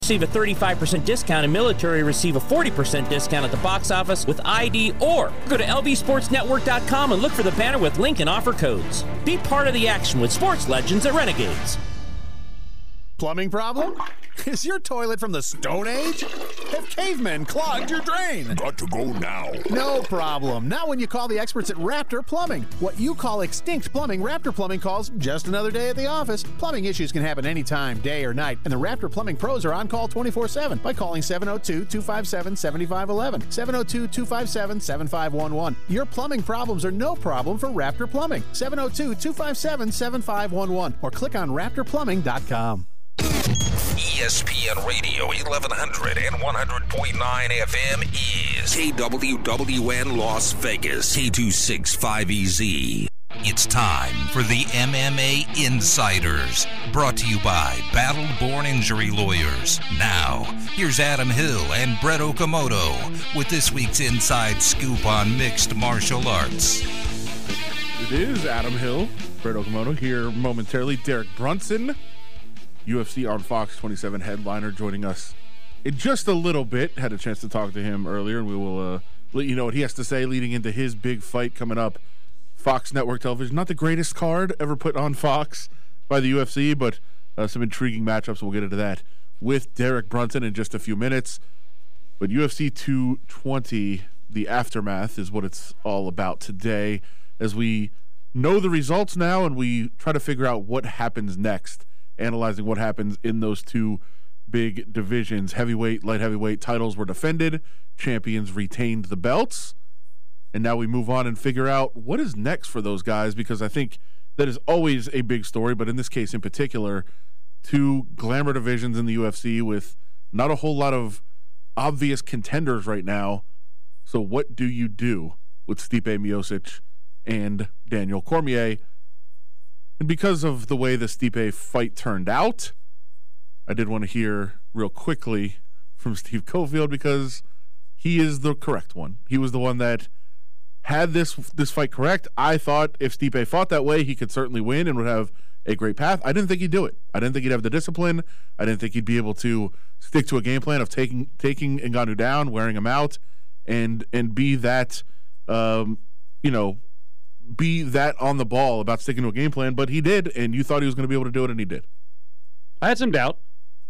receive a 35% discount, and military receive a 40% discount at the box office with ID, or go to lvsportsnetwork.com and look for the banner with link and offer codes. Be part of the action with sports legends at Renegades. Plumbing problem? Is your toilet from the Stone Age? Have cavemen clogged your drain? Got to go now. No problem. Not when you call the experts at Raptor Plumbing. What you call extinct plumbing, Raptor Plumbing calls just another day at the office. Plumbing issues can happen anytime, day or night, and the Raptor Plumbing pros are on call 24/7 by calling 702-257-7511, 702-257-7511. Your plumbing problems are no problem for Raptor Plumbing. 702-257-7511, or click on raptorplumbing.com. ESPN Radio 1100 and 100.9 FM is KWWN Las Vegas, K265EZ. It's time for the MMA Insiders, brought to you by Battle Born Injury Lawyers. Now, here's Adam Hill and Brett Okamoto with this week's Inside Scoop on mixed martial arts. It is Adam Hill, Brett Okamoto here momentarily. Derek Brunson, UFC on Fox 27 headliner, joining us in just a little bit. Had a chance to talk to him earlier, and we will let you know what he has to say leading into his big fight coming up. Fox Network Television, not the greatest card ever put on Fox by the UFC, but some intriguing matchups. We'll get into that with Derek Brunson in just a few minutes. But UFC 220, the aftermath, is what it's all about today, as we know the results now and we try to figure out what happens next, analyzing what happens in those two big divisions. Heavyweight, light heavyweight titles were defended. Champions retained the belts. And now we move on and figure out what is next for those guys, because I think that is always a big story, but in this case in particular, two glamour divisions in the UFC with not a whole lot of obvious contenders right now. So what do you do with Stipe Miocic and Daniel Cormier? And because of the way the Stipe fight turned out, I did want to hear real quickly from Steve Cofield, because he is the correct one. He was the one that had this fight correct. I thought if Stipe fought that way, he could certainly win and would have a great path. I didn't think he'd do it. I didn't think he'd have the discipline. I didn't think he'd be able to stick to a game plan of taking Ngannou down, wearing him out, and be that be that on the ball about sticking to a game plan. But he did, and you thought he was going to be able to do it, and he did. I had some doubt.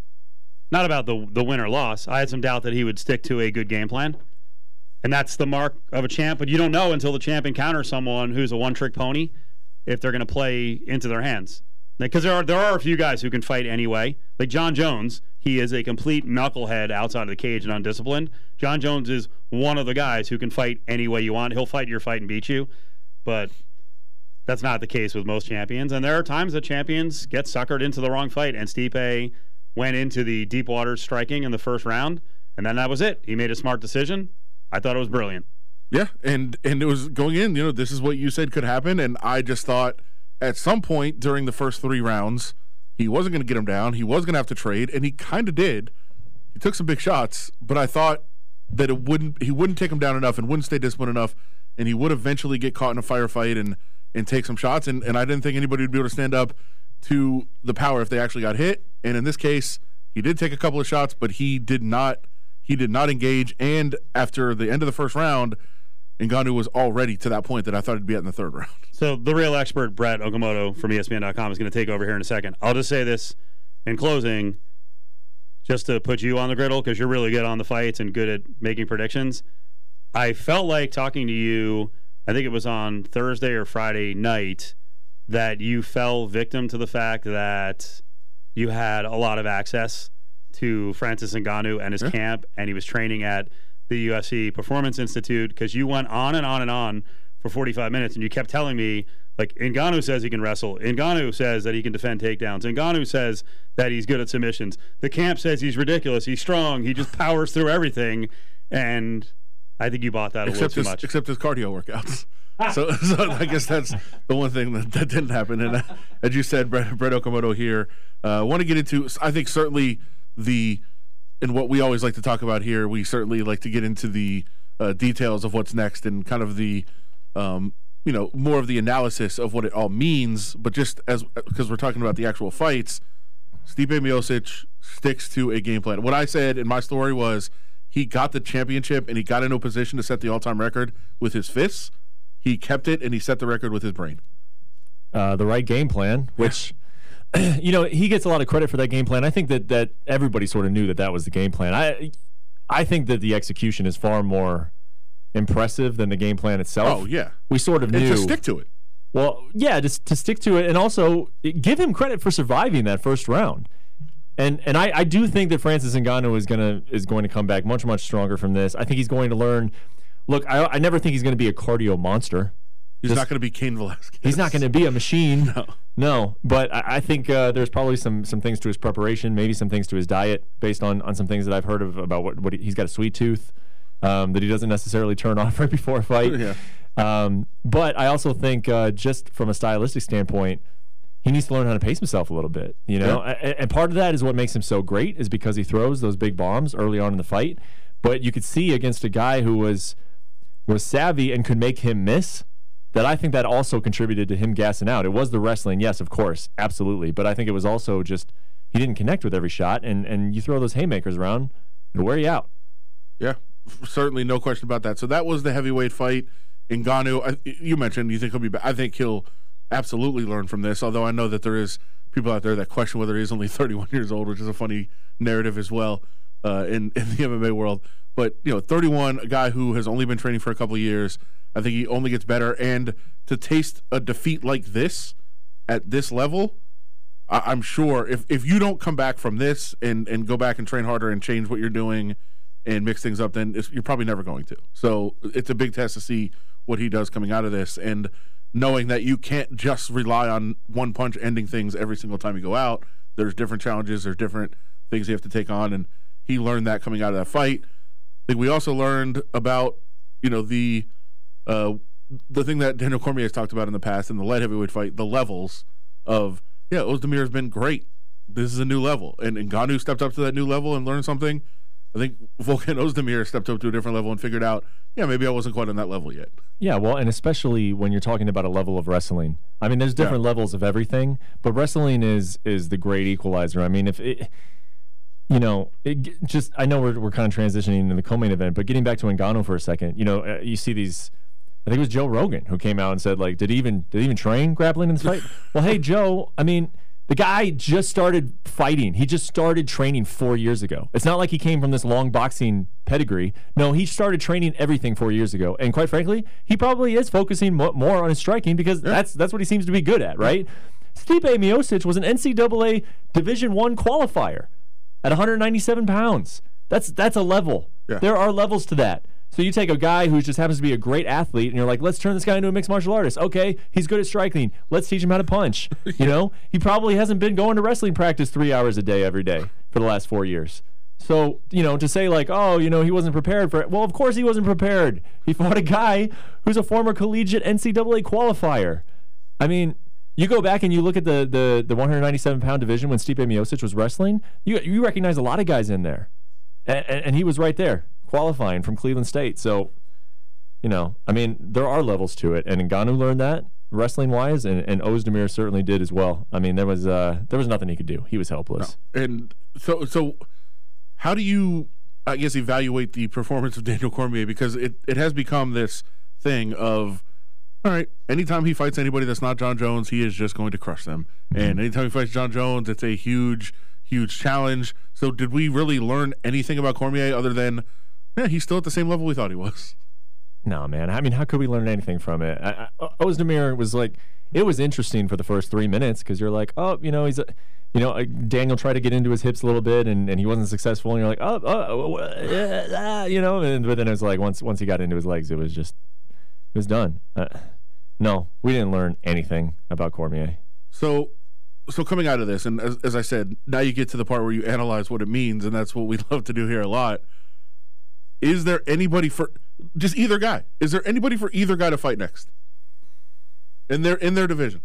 Not about the win or loss. I had some doubt that he would stick to a good game plan. And that's the mark of a champ. But you don't know until the champ encounters someone who's a one-trick pony if they're going to play into their hands. Because there are a few guys who can fight anyway. Like John Jones, he is a complete knucklehead outside of the cage and undisciplined. John Jones is one of the guys who can fight any way you want. He'll fight your fight and beat you. But that's not the case with most champions. And there are times that champions get suckered into the wrong fight. And Stipe went into the deep waters striking in the first round, and then that was it. He made a smart decision. I thought it was brilliant. Yeah, and it was going in, this is what you said could happen, and I just thought at some point during the first 3 rounds, he wasn't going to get him down. He was going to have to trade, and he kind of did. He took some big shots, but I thought that he wouldn't take him down enough and wouldn't stay disciplined enough, and he would eventually get caught in a firefight and take some shots, and I didn't think anybody would be able to stand up to the power if they actually got hit. And in this case, he did take a couple of shots, but he did not engage. And after the end of the first round, Ngannou was already to that point that I thought he'd be at in the 3rd round. So the real expert, Brett Okamoto from ESPN.com, is going to take over here in a second. I'll just say this in closing, just to put you on the griddle, because you're really good on the fights and good at making predictions. I felt like talking to you, I think it was on Thursday or Friday night, that you fell victim to the fact that you had a lot of access to Francis Ngannou and his camp, and he was training at the UFC Performance Institute, because you went on and on and on for 45 minutes, and you kept telling me, like, Ngannou says he can wrestle. Ngannou says that he can defend takedowns. Ngannou says that he's good at submissions. The camp says he's ridiculous. He's strong. He just powers through everything, and I think you bought that a little too much. Except his cardio workouts. So I guess that's the one thing that didn't happen. And as you said, Brett Okamoto here, want to get into, I think certainly and what we always like to talk about here, we certainly like to get into the details of what's next and kind of the, more of the analysis of what it all means. But just because we're talking about the actual fights, Stipe Miocic sticks to a game plan. What I said in my story was he got the championship and he got into a position to set the all-time record with his fists. He kept it and he set the record with his brain. The right game plan, which, he gets a lot of credit for that game plan. I think that everybody sort of knew that was the game plan. I think that the execution is far more impressive than the game plan itself. Oh, yeah. We sort of knew. And to stick to it. Well, yeah, just to stick to it, and also give him credit for surviving that first round. And I do think that Francis Ngannou is going to come back much, much stronger from this. I think he's going to learn. Look, I never think he's going to be a cardio monster. He's not going to be Cain Velasquez. He's not going to be a machine. No. But I think there's probably some things to his preparation, maybe some things to his diet, based on some things that I've heard of about what he's got a sweet tooth that he doesn't necessarily turn off right before a fight. Yeah. But I also think just from a stylistic standpoint, he needs to learn how to pace himself a little bit. And part of that is what makes him so great is because he throws those big bombs early on in the fight. But you could see against a guy who was savvy and could make him miss, that I think that also contributed to him gassing out. It was the wrestling, yes, of course, absolutely. But I think it was also just he didn't connect with every shot, and you throw those haymakers around, it'll wear you out. Yeah, certainly, no question about that. So that was the heavyweight fight. Ngannou, you mentioned you think he'll be back. I think he'll absolutely learn from this, although I know that there is people out there that question whether he's only 31 years old, which is a funny narrative as well in the MMA world. But, 31, a guy who has only been training for a couple of years, I think he only gets better. And to taste a defeat like this at this level, I'm sure if you don't come back from this and go back and train harder and change what you're doing and mix things up, then you're probably never going to. So it's a big test to see what he does coming out of this. And knowing that you can't just rely on one punch ending things every single time you go out. There's different challenges. There's different things you have to take on. And he learned that coming out of that fight. I think we also learned about, the thing that Daniel Cormier has talked about in the past in the light heavyweight fight, the levels of, Ozdemir has been great. This is a new level. And Ngannou stepped up to that new level and learned something. I think Volkan Ozdemir stepped up to a different level and figured out, maybe I wasn't quite on that level yet. Yeah, well, and especially when you're talking about a level of wrestling. I mean, there's different levels of everything, but wrestling is the great equalizer. I mean, if it, I know we're kind of transitioning into the co-main event, but getting back to Ngannou for a second, you see these. I think it was Joe Rogan who came out and said, like, did he even train grappling in this fight? Well, hey, Joe, I mean, the guy just started fighting. He just started training 4 years ago. It's not like he came from this long boxing pedigree. No, he started training everything 4 years ago. And quite frankly, he probably is focusing more on his striking because that's what he seems to be good at, right? Stipe Miocic was an NCAA Division I qualifier at 197 pounds. That's a level. Yeah. There are levels to that. So you take a guy who just happens to be a great athlete, and you're like, let's turn this guy into a mixed martial artist. Okay, he's good at striking. Let's teach him how to punch. He probably hasn't been going to wrestling practice 3 hours a day every day for the last 4 years. So, to say like, he wasn't prepared for it. Well, of course he wasn't prepared. He fought a guy who's a former collegiate NCAA qualifier. I mean, you go back and you look at the 197-pound division when Stipe Miocic was wrestling, you recognize a lot of guys in there. And he was right there, qualifying from Cleveland State. So, there are levels to it. And Ngannou learned that wrestling-wise, and Ozdemir certainly did as well. I mean, there was nothing he could do. He was helpless. No. And so how do you, I guess, evaluate the performance of Daniel Cormier? Because it has become this thing of, all right, anytime he fights anybody that's not John Jones, he is just going to crush them. Mm-hmm. And anytime he fights John Jones, it's a huge, huge challenge. So did we really learn anything about Cormier other than, he's still at the same level we thought he was? No, man. I mean, how could we learn anything from it? Ozdemir was like, it was interesting for the first 3 minutes because you're like, he's Daniel tried to get into his hips a little bit and he wasn't successful. And you're like, but then it was like once he got into his legs, it was done. No, we didn't learn anything about Cormier. So coming out of this, and as I said, now you get to the part where you analyze what it means, and that's what we love to do here a lot. Is there anybody for just either guy? Is there anybody for either guy to fight next? In their division?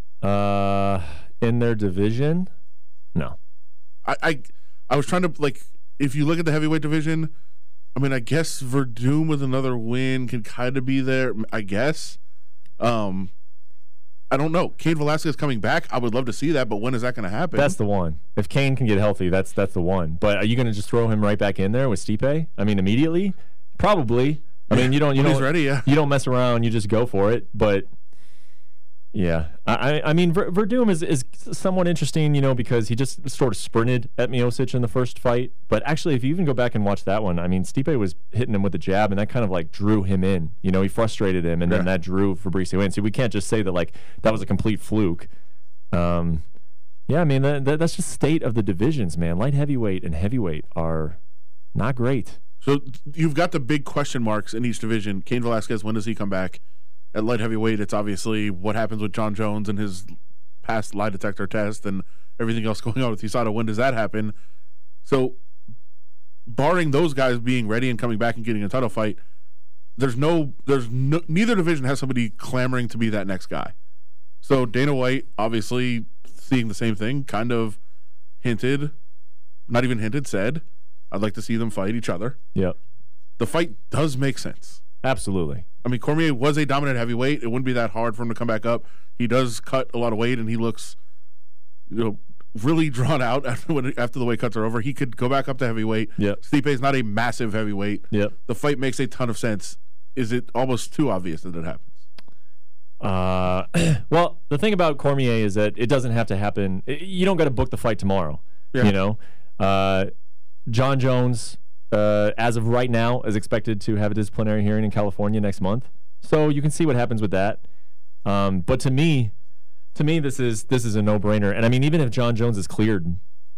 In their division? No. I was trying to, like, if you look at the heavyweight division, I mean, I guess Verdum with another win can kind of be there, I guess. I I don't know. Cain Velasquez coming back, I would love to see that, but when is that going to happen? That's the one. If Cain can get healthy, that's the one. But are you going to just throw him right back in there with Stipe? I mean, immediately? Probably. I mean, you don't he's ready, yeah. You don't mess around. You just go for it. But yeah, I mean, Verdum is somewhat interesting, because he just sort of sprinted at Miocic in the first fight. But actually, if you even go back and watch that one, I mean, Stipe was hitting him with the jab, and that kind of like drew him in. He frustrated him, and then that drew Fabricio in. So we can't just say that like that was a complete fluke. Yeah, I mean, that's just state of the divisions, man. Light heavyweight and heavyweight are not great. So you've got the big question marks in each division. Cain Velasquez, when does he come back? At light heavyweight, it's obviously what happens with John Jones and his past lie detector test and everything else going on with USADA. When does that happen? So, barring those guys being ready and coming back and getting a title fight, neither division has somebody clamoring to be that next guy. So Dana White, obviously seeing the same thing, kind of hinted, not even hinted, said, I'd like to see them fight each other. Yep. The fight does make sense. Absolutely. I mean, Cormier was a dominant heavyweight. It wouldn't be that hard for him to come back up. He does cut a lot of weight, and he looks, really drawn out after the weight cuts are over. He could go back up to heavyweight. Yep. Stipe is not a massive heavyweight. Yep. The fight makes a ton of sense. Is it almost too obvious that it happens? Well, the thing about Cormier is that it doesn't have to happen. You don't got to book the fight tomorrow. Yeah. John Jones, as of right now, is expected to have a disciplinary hearing in California next month. So you can see what happens with that. But to me, this is a no-brainer. And I mean, even if John Jones is cleared,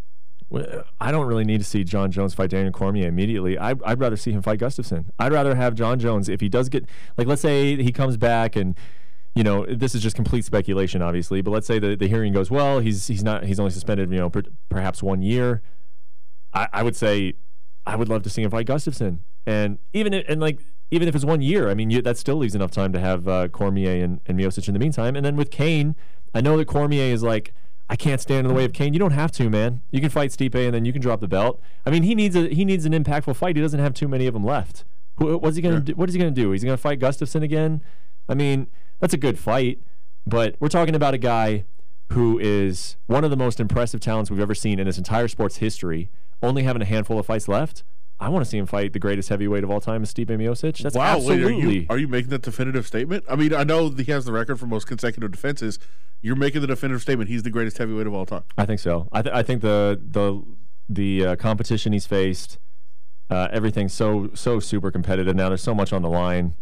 I don't really need to see John Jones fight Daniel Cormier immediately. I'd rather see him fight Gustafsson. I'd rather have John Jones, if he does get, like, let's say he comes back and, this is just complete speculation, obviously. But let's say the hearing goes well. He's only suspended, perhaps 1 year. I would say I would love to see him fight Gustafsson. And even if it's 1 year, I mean, that still leaves enough time to have Cormier and Miocic in the meantime. And then with Cain, I know that Cormier is like, I can't stand in the way of Cain. You don't have to, man. You can fight Stipe and then you can drop the belt. I mean, he needs an impactful fight. He doesn't have too many of them left. What's he gonna do? What is he gonna do? He's gonna fight Gustafsson again? I mean, that's a good fight, but we're talking about a guy who is one of the most impressive talents we've ever seen in this entire sport's history, only having a handful of fights left. I want to see him fight the greatest heavyweight of all time, Stipe Miocic. That's absolutely. Wait, are you making that definitive statement? I mean, I know he has the record for most consecutive defenses. You're making the definitive statement. He's the greatest heavyweight of all time. I think so. I think the competition he's faced, everything's so super competitive now. There's so much on the line.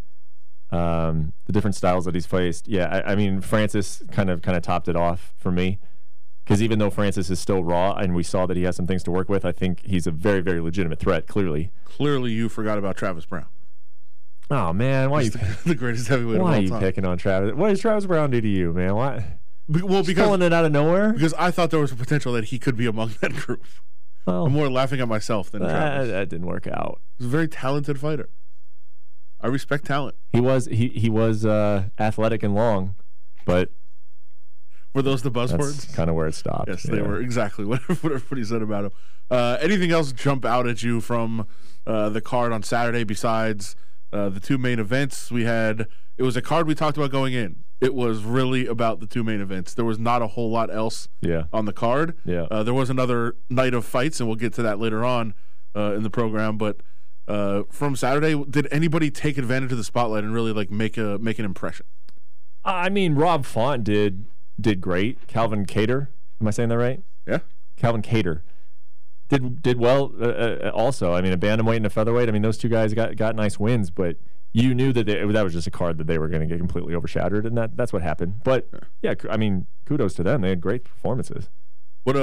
The different styles that he's faced. Yeah, I mean, Francis kind of topped it off for me. Because even though Francis is still raw and we saw that he has some things to work with, I think he's a very, very legitimate threat, clearly. Clearly you forgot about Travis Brown. Oh, man. Why are you the greatest heavyweight of all time? Why are you picking on Travis? What does Travis Brown do to you, man? Why? Well, because pulling it out of nowhere? Because I thought there was a potential that he could be among that group. Well, I'm more laughing at myself than Travis. That didn't work out. He's a very talented fighter. I respect talent. He was athletic and long, but... Were those the buzzwords? That's kind of where it stopped. Yes, they were exactly what everybody said about him. Anything else jump out at you from the card on Saturday besides the two main events? It was a card we talked about going in. It was really about the two main events. There was not a whole lot else on the card. Yeah. There was another night of fights, and we'll get to that later on in the program. But from Saturday, did anybody take advantage of the spotlight and really make an impression? I mean, Rob Font did great. Calvin Kattar, am I saying that right? Yeah. Calvin Kattar did well also. I mean, a bantamweight and a featherweight. I mean, those two guys got nice wins, but you knew that that was just a card that they were going to get completely overshadowed, and that's what happened. But yeah, I mean, kudos to them. They had great performances. What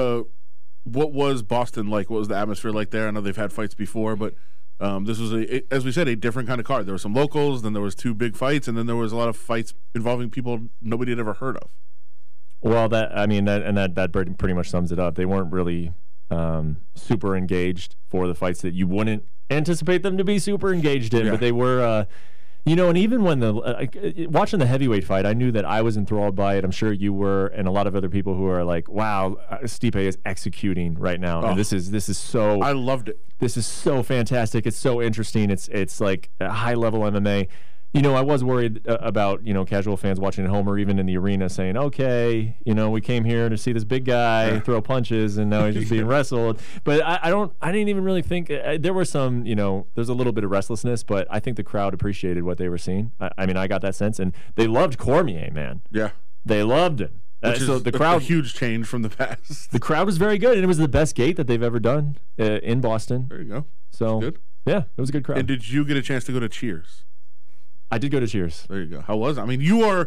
was Boston like? What was the atmosphere like there? I know they've had fights before, but this was, as we said, a different kind of card. There were some locals, then there was two big fights, and then there was a lot of fights involving people nobody had ever heard of. Well, that pretty much sums it up. They weren't really super engaged for the fights that you wouldn't anticipate them to be super engaged in, but they were, and even when watching the heavyweight fight, I knew that I was enthralled by it. I'm sure you were, and a lot of other people who are like, wow, Stipe is executing right now. And this is so... I loved it. This is so fantastic. It's so interesting. It's like a high-level MMA. I was worried about, casual fans watching at home or even in the arena saying, okay, we came here to see this big guy throw punches and now he's just being wrestled. But I didn't even really think there were some, there's a little bit of restlessness, but I think the crowd appreciated what they were seeing. I got that sense, and they loved Cormier, man. Yeah. They loved him. So the crowd, a huge change from the past. The crowd was very good, and it was the best gate that they've ever done in Boston. There you go. So good. Yeah, it was a good crowd. And did you get a chance to go to Cheers? I did go to Cheers. There you go. How was it? I mean, you are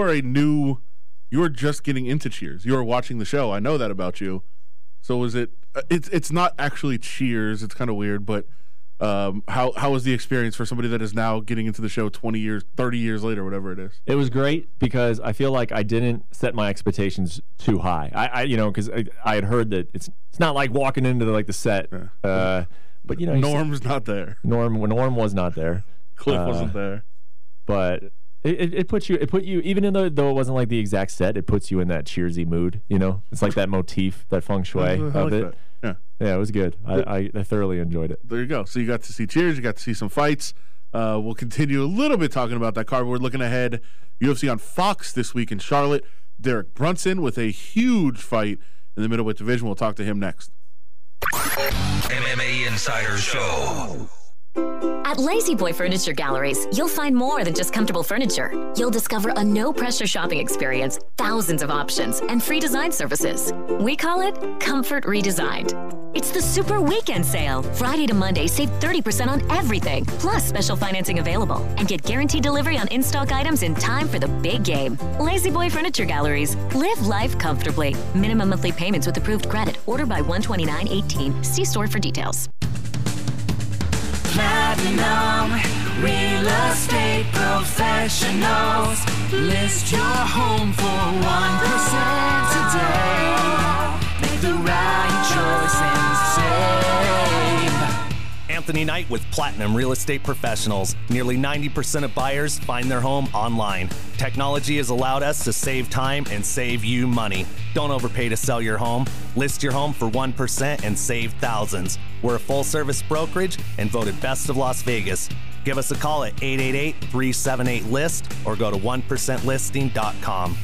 just getting into Cheers. You are watching the show. I know that about you. So was it? It's not actually Cheers. It's kind of weird, but how was the experience for somebody that is now getting into the show 20 years, 30 years later, whatever it is? It was great because I feel like I didn't set my expectations too high. Because I had heard that it's not like walking into the set. Yeah. But Norm's not there. Norm was not there. Cliff wasn't there. But it put you even though it wasn't like the exact set, it puts you in that Cheersy mood. It's like that motif, that feng shui of it. That. Yeah, it was good. I thoroughly enjoyed it. There you go. So you got to see Cheers. You got to see some fights. We'll continue a little bit talking about that card. We're looking ahead. UFC on Fox this week in Charlotte. Derek Brunson with a huge fight in the middleweight division. We'll talk to him next. MMA Insider Show. At Lazy Boy Furniture Galleries, you'll find more than just comfortable furniture. You'll discover a no-pressure shopping experience, thousands of options, and free design services. We call it Comfort Redesigned. It's the Super Weekend Sale. Friday to Monday, save 30% on everything, plus special financing available. And get guaranteed delivery on in-stock items in time for the big game. Lazy Boy Furniture Galleries. Live life comfortably. Minimum monthly payments with approved credit. Order by 1/29/18. See store for details. Platinum Real Estate Professionals. List your home for 1% today. Make the right choice and save. Anthony Knight with Platinum Real Estate Professionals. Nearly 90% of buyers find their home online. Technology has allowed us to save time and save you money. Don't overpay to sell your home. List your home for 1% and save thousands. We're a full-service brokerage and voted Best of Las Vegas. Give us a call at 888-378-LIST or go to 1%listing.com.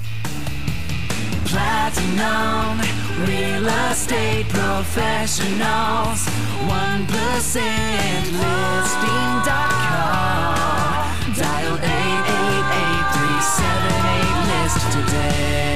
Platinum Real Estate Professionals. 1%listing.com. Dial 888-378-LIST today.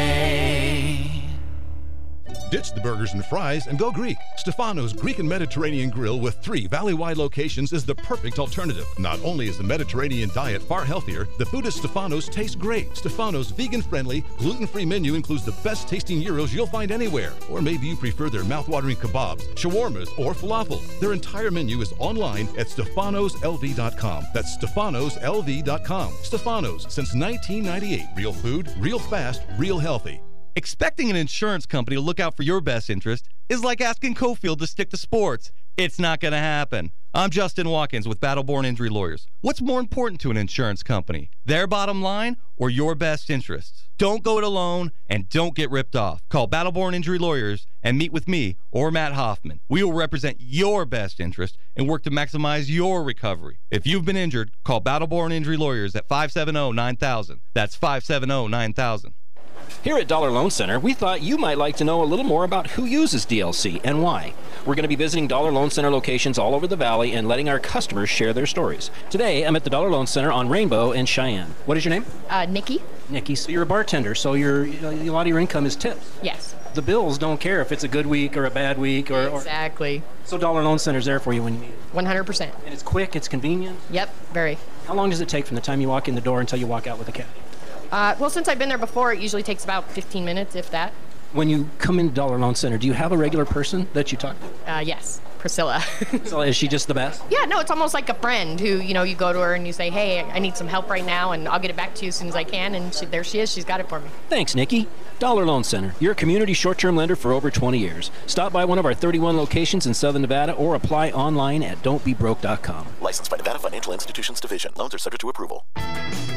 Ditch the burgers and fries and go Greek. Stefano's Greek and Mediterranean Grill with 3 valley-wide locations is the perfect alternative. Not only is the Mediterranean diet far healthier, the food at Stefano's tastes great. Stefano's vegan-friendly, gluten-free menu includes the best-tasting gyros you'll find anywhere. Or maybe you prefer their mouth-watering kebabs, shawarmas, or falafel. Their entire menu is online at StefanosLV.com. That's StefanosLV.com. Stefano's, since 1998. Real food, real fast, real healthy. Expecting an insurance company to look out for your best interest is like asking Cofield to stick to sports. It's not going to happen. I'm Justin Watkins with Battleborn Injury Lawyers. What's more important to an insurance company, their bottom line or your best interests? Don't go it alone and don't get ripped off. Call Battleborn Injury Lawyers and meet with me or Matt Hoffman. We will represent your best interest and work to maximize your recovery. If you've been injured, call Battleborn Injury Lawyers at 570-9000. That's 570-9000. Here at Dollar Loan Center, we thought you might like to know a little more about who uses DLC and why. We're going to be visiting Dollar Loan Center locations all over the valley and letting our customers share their stories. Today, I'm at the Dollar Loan Center on Rainbow and Cheyenne. What is your name? Nikki. Nikki, so you're a bartender, so a lot of your income is tips. Yes. The bills don't care if it's a good week or a bad week. Exactly. So Dollar Loan Center's there for you when you need it. 100%. And it's quick, it's convenient? Yep, very. How long does it take from the time you walk in the door until you walk out with a cash? Well, since I've been there before, it usually takes about 15 minutes, if that. When you come into Dollar Loan Center, do you have a regular person that you talk to? Yes, Priscilla. Priscilla, is she just the best? Yeah, no, it's almost like a friend who, you go to her and you say, hey, I need some help right now, and I'll get it back to you as soon as I can, and there she is. She's got it for me. Thanks, Nikki. Dollar Loan Center, your community short-term lender for over 20 years. Stop by one of our 31 locations in Southern Nevada or apply online at don'tbebroke.com. Licensed by Nevada Financial Institutions Division. Loans are subject to approval.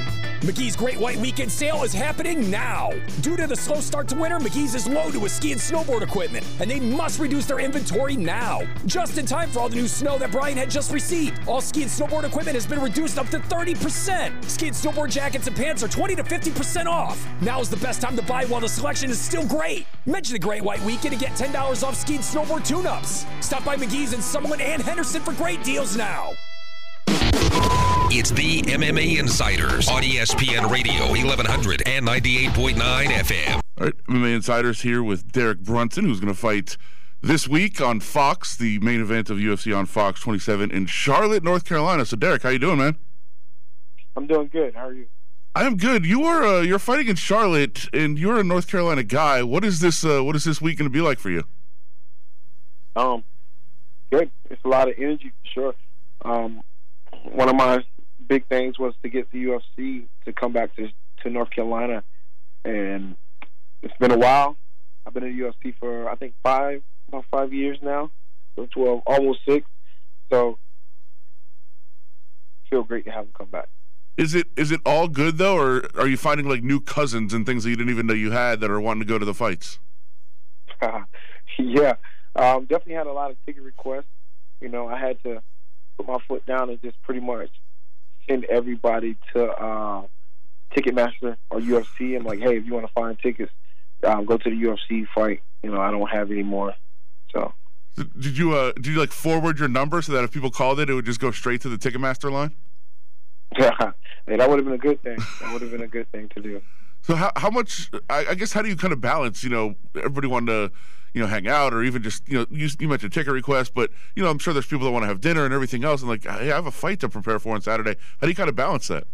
McGee's Great White Weekend Sale is happening now. Due to the slow start to winter, McGee's is loaded with ski and snowboard equipment, and they must reduce their inventory now. Just in time for all the new snow that Brian had just received. All ski and snowboard equipment has been reduced up to 30%. Ski and snowboard jackets and pants are 20 to 50% off. Now is the best time to buy while the selection is still great. Mention the Great White Weekend and get $10 off ski and snowboard tune-ups. Stop by McGee's in Summerlin and Henderson for great deals now. It's the MMA Insiders on ESPN Radio 1100 and 98.9 FM. All right, MMA Insiders here with Derek Brunson, who's going to fight this week on Fox, the main event of UFC on Fox 27 in Charlotte, North Carolina. So, Derek, how you doing, man? I'm doing good. How are you? I am good. You're fighting in Charlotte, and you're a North Carolina guy. What is this week going to be like for you? Good. It's a lot of energy for sure. One of my big things was to get the UFC to come back to North Carolina, and it's been a while. I've been in the UFC for I think about 5 years now, so 12, almost 6. So, feel great to have them come back. Is it all good though, or are you finding like new cousins and things that you didn't even know you had that are wanting to go to the fights? Yeah, definitely had a lot of ticket requests. You know, I had to put my foot down and just pretty much send everybody to Ticketmaster or UFC. I'm like, hey, if you want to find tickets, go to the UFC fight. You know, I don't have any more. So, did you like forward your number so that if people called it would just go straight to the Ticketmaster line? Yeah, hey, that would have been a good thing. That would have been a good thing to do. So how much? I guess how do you kind of balance? You know, everybody wanting to hang out, or even just you mentioned ticket requests, but I'm sure there's people that want to have dinner and everything else, and like, hey, I have a fight to prepare for on Saturday. How do you kind of balance that?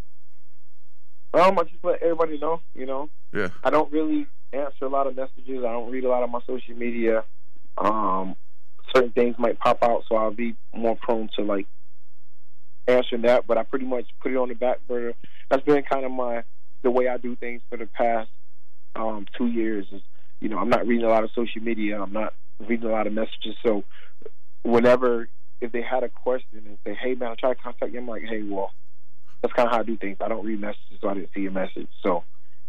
I just let everybody know. Yeah. I don't really answer a lot of messages. I don't read a lot of my social media. Certain things might pop out, so I'll be more prone to like answering that. But I pretty much put it on the back burner. That's been kind of the way I do things for the past 2 years. Is I'm not reading a lot of social media. I'm not reading a lot of messages. So if they had a question and say, hey, man, I try to contact you, I'm like, hey, well, that's kind of how I do things. I don't read messages, so I didn't see a message. So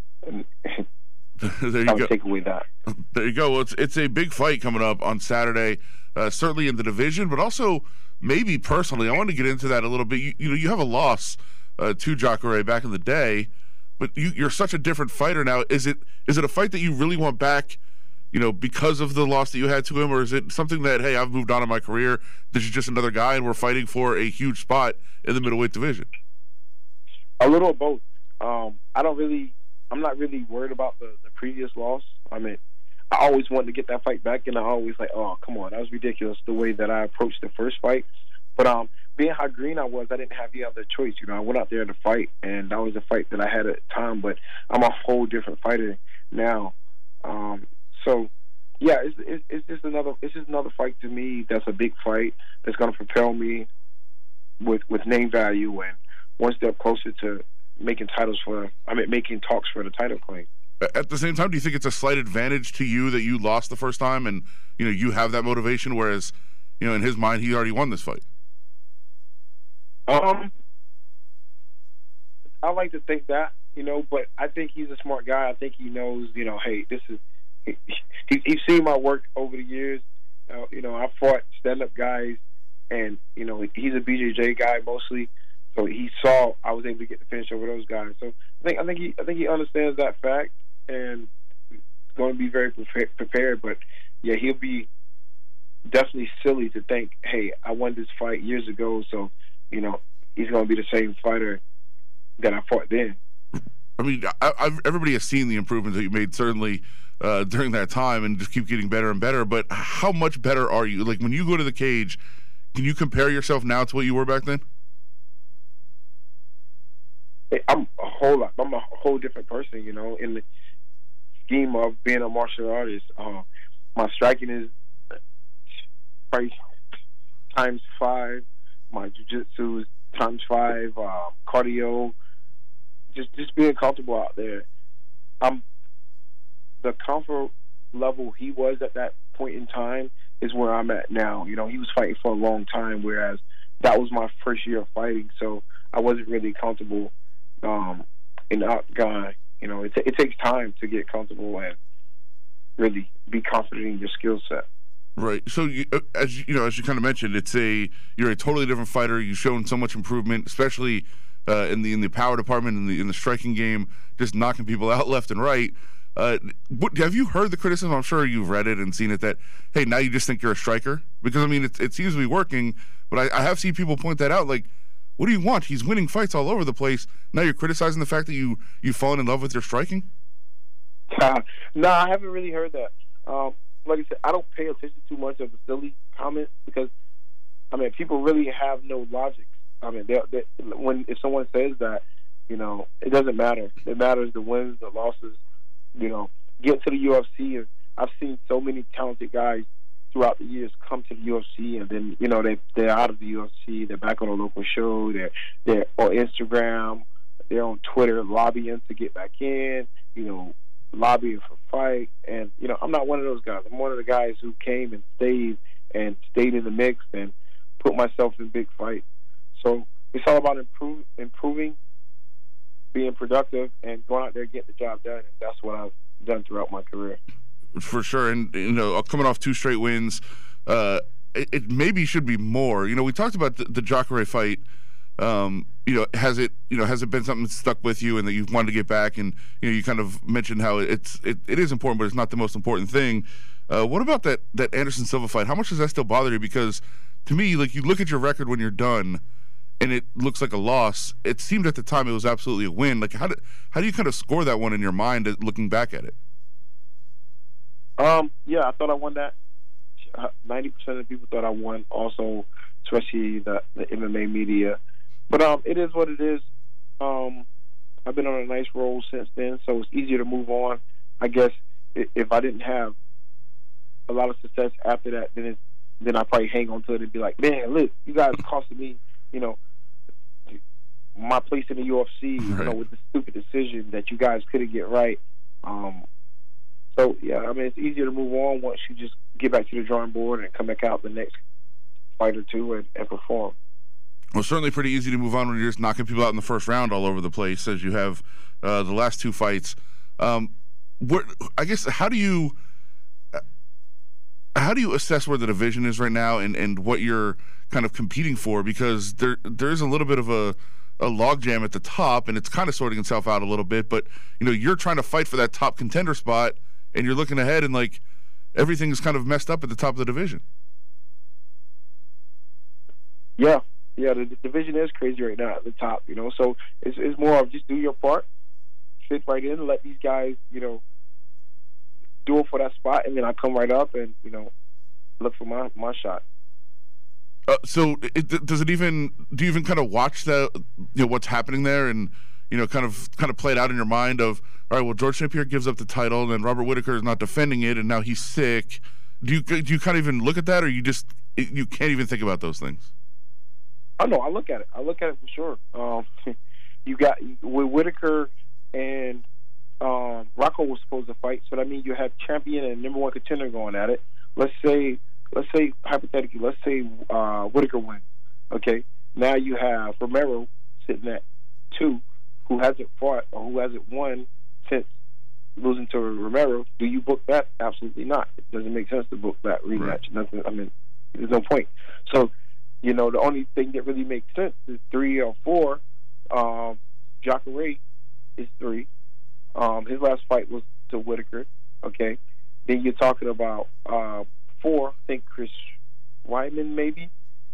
there you go. Take away that. There you go. Well, it's a big fight coming up on Saturday, certainly in the division, but also maybe personally. I want to get into that a little bit. You have a loss to Jacare back in the day, but you're such a different fighter now. Is it a fight that you really want back, because of the loss that you had to him, or is it something that, hey, I've moved on in my career, this is just another guy, and we're fighting for a huge spot in the middleweight division? A little of both. I'm not really worried about the previous loss. I mean, I always wanted to get that fight back, and I always like, oh, come on, that was ridiculous the way that I approached the first fight. But being how green I was, I didn't have any other choice. I went out there to fight, and that was the fight that I had at the time. But I'm a whole different fighter now. So yeah, it's just another fight to me. That's a big fight that's going to propel me with name value and one step closer to making talks for the title claim. At the same time, do you think it's a slight advantage to you that you lost the first time and you have that motivation, whereas in his mind he already won this fight? I like to think that, but I think he's a smart guy. I think he knows, hey, this is he's seen my work over the years. I fought stand-up guys, and he's a BJJ guy mostly. So he saw I was able to get the finish over those guys. So I think he understands that fact and is going to be very prepared. But yeah, he'll be definitely silly to think, hey, I won this fight years ago, so he's going to be the same fighter that I fought then. I mean, everybody has seen the improvements that you made certainly during that time, and just keep getting better and better. But how much better are you? Like when you go to the cage, can you compare yourself now to what you were back then? I'm a whole different person, in the scheme of being a martial artist. My striking is probably times 5. My jiu-jitsu is times 5. Cardio, just being comfortable out there. The comfort level he was at that point in time is where I'm at now. He was fighting for a long time, whereas that was my first year of fighting, so I wasn't really comfortable an out guy. You know, it takes time to get comfortable and really be confident in your skill set. Right. So, as you kind of mentioned, you're a totally different fighter. You've shown so much improvement, especially in the power department, in the striking game, just knocking people out left and right. Have you heard the criticism? I'm sure you've read it and seen it that, hey, now you just think you're a striker? Because, I mean, it seems to be working, but I have seen people point that out. Like, what do you want? He's winning fights all over the place. Now you're criticizing the fact that you've fallen in love with your striking? No, I haven't really heard that. Like I said, I don't pay attention too much of the silly comments because, I mean, people really have no logic. I mean, if someone says that, you know, it doesn't matter. It matters the wins, the losses. You know, get to the UFC. And I've seen so many talented guys throughout the years come to the UFC, and then, you know, they're out of the UFC. They're back on a local show. They're on Instagram. They're on Twitter lobbying to get back in. You know, lobbying for fight. And, you know, I'm not one of those guys. I'm one of the guys who came and stayed in the mix and put myself in big fights. So it's all about improving, being productive, and going out there and getting the job done. And that's what I've done throughout my career. For sure. And, you know, coming off 2 straight wins, it maybe should be more. You know, we talked about the Jacare fight. You know, has it been something that stuck with you and that you've wanted to get back? And, you know, you kind of mentioned how it is important, but it's not the most important thing. What about that Anderson Silva fight? How much does that still bother you? Because to me, like, you look at your record when you're done and it looks like a loss. It seemed at the time it was absolutely a win. Like, how do you kind of score that one in your mind looking back at it? Yeah, I thought I won that. 90% of the people thought I won also, especially the MMA media. But it is what it is. I've been on a nice roll since then, so it's easier to move on. I guess if I didn't have a lot of success after that, then I'd probably hang on to it and be like, man, look, you guys costed me, you know, my place in the UFC, right, you know, with the stupid decision that you guys couldn't get right. So, yeah, I mean, it's easier to move on once you just get back to the drawing board and come back out the next fight or two and perform. Well, certainly pretty easy to move on when you're just knocking people out in the first round all over the place, as you have the last 2 fights. I guess, how do you assess where the division is right now and what you're kind of competing for? Because there is a little bit of a logjam at the top, and it's kind of sorting itself out a little bit. But, you know, you're trying to fight for that top contender spot, and you're looking ahead, and, like, everything's kind of messed up at the top of the division. Yeah, the division is crazy right now at the top, you know. So it's more of just do your part, fit right in, let these guys, you know, do it for that spot, and then I come right up and, you know, look for my shot. So do you even kind of watch what's happening there, and, you know, kind of play it out in your mind of, all right, well, George St. Pierre gives up the title, and then Robert Whitaker is not defending it, and now he's sick. Do you kind of even look at that, or you can't even think about those things? Oh no, I look at it. I look at it for sure. You got with Whitaker and Rocco was supposed to fight, so that means you have champion and number 1 contender going at it. Let's say hypothetically, let's say Whitaker wins. Okay, now you have Romero sitting at 2, who hasn't fought or who hasn't won since losing to Romero. Do you book that? Absolutely not. It doesn't make sense to book that rematch. Right. Nothing. I mean, there's no point. So, you know, the only thing that really makes sense is 3 or 4. Jacare is 3. His last fight was to Whitaker. Okay, then you're talking about 4. I think Chris Weidman maybe.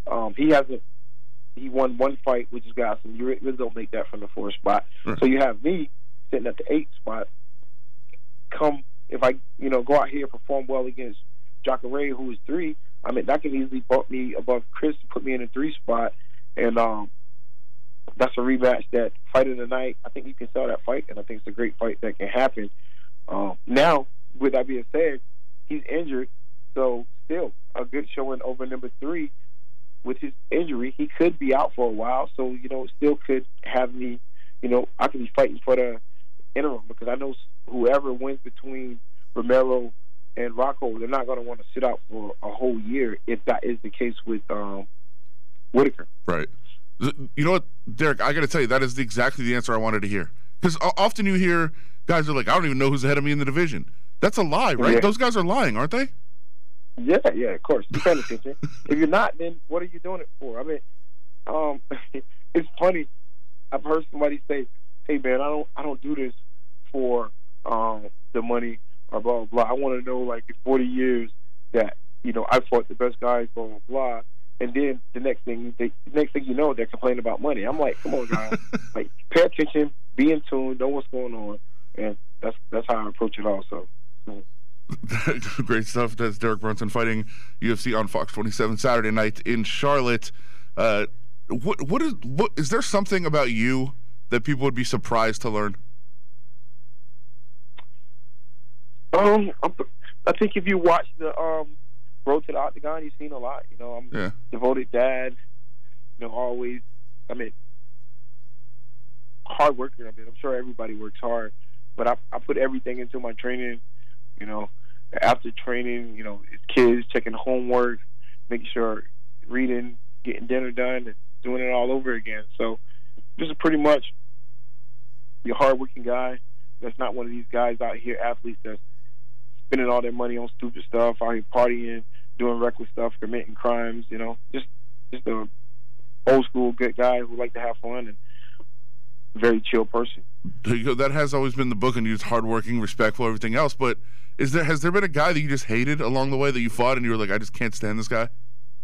He won 1 fight, which is Gossam. You really don't make that from the 4th spot. Right. So you have me sitting at the 8th spot. If I, you know, go out here and perform well against Jacare, who is 3, I mean, that can easily bump me above Chris and put me in the 3 spot. And that's a rematch, that fight of the night. I think you can sell that fight, and I think it's a great fight that can happen. Now, with that being said, he's injured, so still a good showing over number 3. With his injury, he could be out for a while, so, you know, it still could have me, you know, I could be fighting for the interim, because I know whoever wins between Romero and Rocco, they're not going to want to sit out for a whole year if that is the case with Whitaker. Right. You know what, Derek, I got to tell you, that is exactly the answer I wanted to hear. Because often you hear guys are like, I don't even know who's ahead of me in the division. That's a lie, right? Yeah. Those guys are lying, aren't they? Yeah, of course. You pay attention. If you're not, then what are you doing it for? I mean, it's funny. I've heard somebody say, "Hey, man, I don't do this for the money or blah blah blah. I want to know, like, in 40 years that I fought the best guys, blah blah blah." And then the next thing you know, they're complaining about money. I'm like, come on, guys, like, pay attention, be in tune, know what's going on, and that's how I approach it also. Great stuff. That's Derek Brunson fighting UFC on Fox 27 Saturday night in Charlotte. What is there something about you that people would be surprised to learn? I think if you watch the Road to the Octagon, you've seen a lot. I'm a devoted dad. Always. I mean, hard worker. I mean, I'm sure everybody works hard, but I put everything into my training. After training, it's kids checking homework, making sure reading, getting dinner done, and doing it all over again. So this is pretty much your hardworking guy. That's not one of these guys out here, athletes that's spending all their money on stupid stuff, out here partying, doing reckless stuff, committing crimes. Just a old school good guy who like to have fun and very chill person. That has always been the book, and you're hardworking, respectful, everything else. But has there been a guy that you just hated along the way that you fought, and you were like, I just can't stand this guy?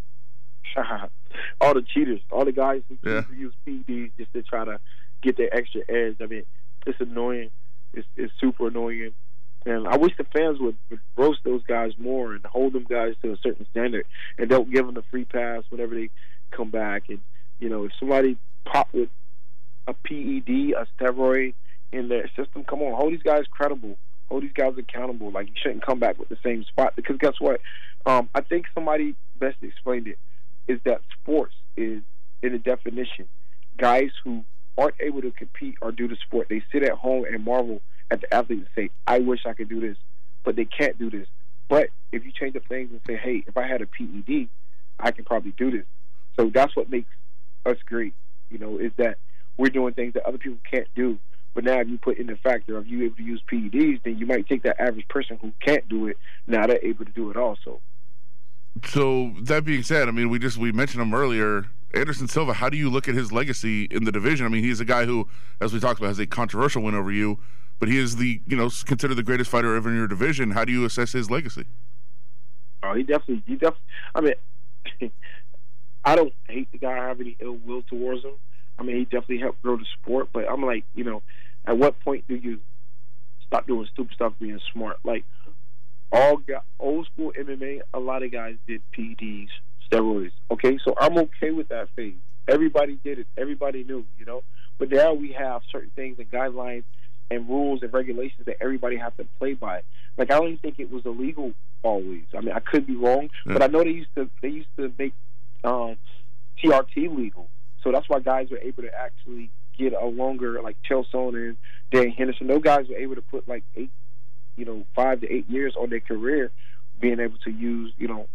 All the cheaters, all the guys who use PEDs just to try to get their extra edge. I mean, it's annoying. It's super annoying. And I wish the fans would roast those guys more and hold them guys to a certain standard and don't give them the free pass whenever they come back. And, if somebody pop with a PED, a steroid in their system, come on, hold these guys credible. Hold these guys accountable. Like, you shouldn't come back with the same spot. Because guess what? I think somebody best explained it, is that sports is, in a definition, guys who aren't able to compete or do the sport. They sit at home and marvel at the athlete and say, I wish I could do this, but they can't do this. But if you change up things and say, hey, if I had a PED, I can probably do this. So that's what makes us great, is that we're doing things that other people can't do. But now if you put in the factor of you able to use PEDs, then you might take that average person who can't do it, now they're able to do it also. So that being said, I mean, we mentioned him earlier, Anderson Silva. How do you look at his legacy in the division? I mean, he's a guy who, as we talked about, has a controversial win over you, but he is considered the greatest fighter ever in your division. How do you assess his legacy? Oh, he definitely. I mean, I don't hate the guy or have any ill will towards him. I mean, he definitely helped grow the sport, but I'm like, at what point do you stop doing stupid stuff, being smart? Like, old school MMA, a lot of guys did PEDs, steroids. Okay, so I'm okay with that phase. Everybody did it. Everybody knew, But now we have certain things and guidelines and rules and regulations that everybody has to play by. Like, I don't even think it was illegal always. I mean, I could be wrong, but I know they used to make TRT legal. So that's why guys were able to actually get a longer, like Chael Sonnen, Dan Henderson. Those guys were able to put like 5 to 8 years on their career being able to use,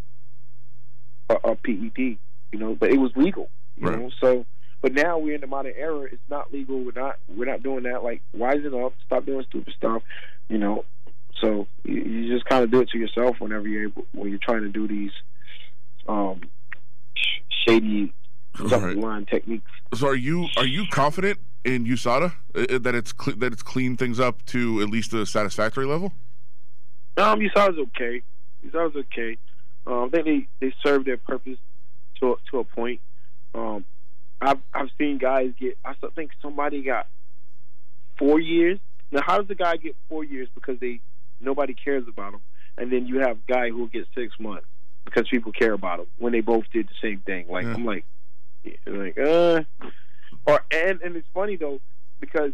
a PED, but it was legal, you know. So, but now we're in the modern era. It's not legal. We're not doing that. Like, wisen up, stop doing stupid stuff, So you just kind of do it to yourself when you're trying to do these shady line techniques. So are you confident in USADA that it's cleaned things up to at least a satisfactory level? USADA's okay. USADA's okay. I think they serve their purpose to a point. I've seen guys get. I think somebody got 4 years. Now, how does the guy get 4 years? Because nobody cares about him, and then you have a guy who will get 6 months because people care about him when they both did the same thing. Like, I'm like, and it's funny though, because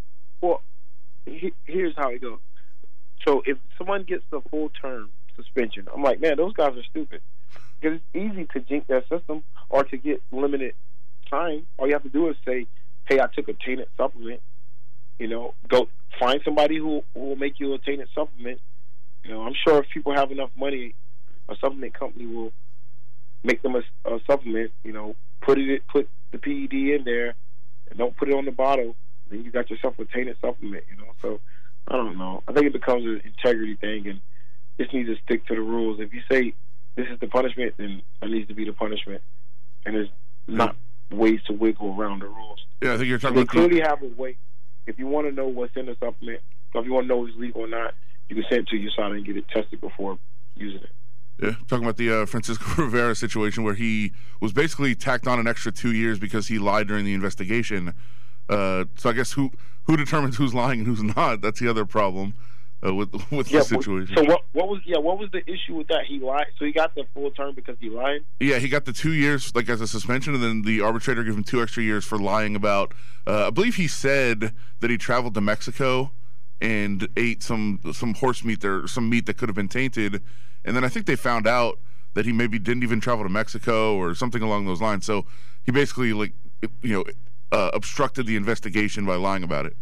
here's how it goes. So if someone gets the full term suspension, I'm like, man, those guys are stupid, because it's easy to jinx their system or to get limited time. All you have to do is say, hey, I took a tainted supplement. Go find somebody who will make you a tainted supplement. I'm sure if people have enough money, a supplement company will make them a supplement. Put the PED in there, and don't put it on the bottle. then you got yourself a tainted supplement, you know. So I don't know. I think it becomes an integrity thing, and just need to stick to the rules. If you say this is the punishment, then that needs to be the punishment, and there's not ways to wiggle around the rules. Yeah, I think you're talking they about clearly have a way. If you want to know what's in the supplement, or if you want to know if it's legal or not, you can send it to your side and get it tested before using it. Yeah, talking about the Francisco Rivera situation where he was basically tacked on an extra 2 years because he lied during the investigation. So I guess who determines who's lying and who's not? That's the other problem with the situation. So what was the issue with that? He lied. So he got the full term because he lied. Yeah, he got the 2 years like as a suspension, and then the arbitrator gave him 2 extra years for lying about. I believe he said that he traveled to Mexico and ate some horse meat there, some meat that could have been tainted. And then I think they found out that he maybe didn't even travel to Mexico or something along those lines. So he basically, obstructed the investigation by lying about it.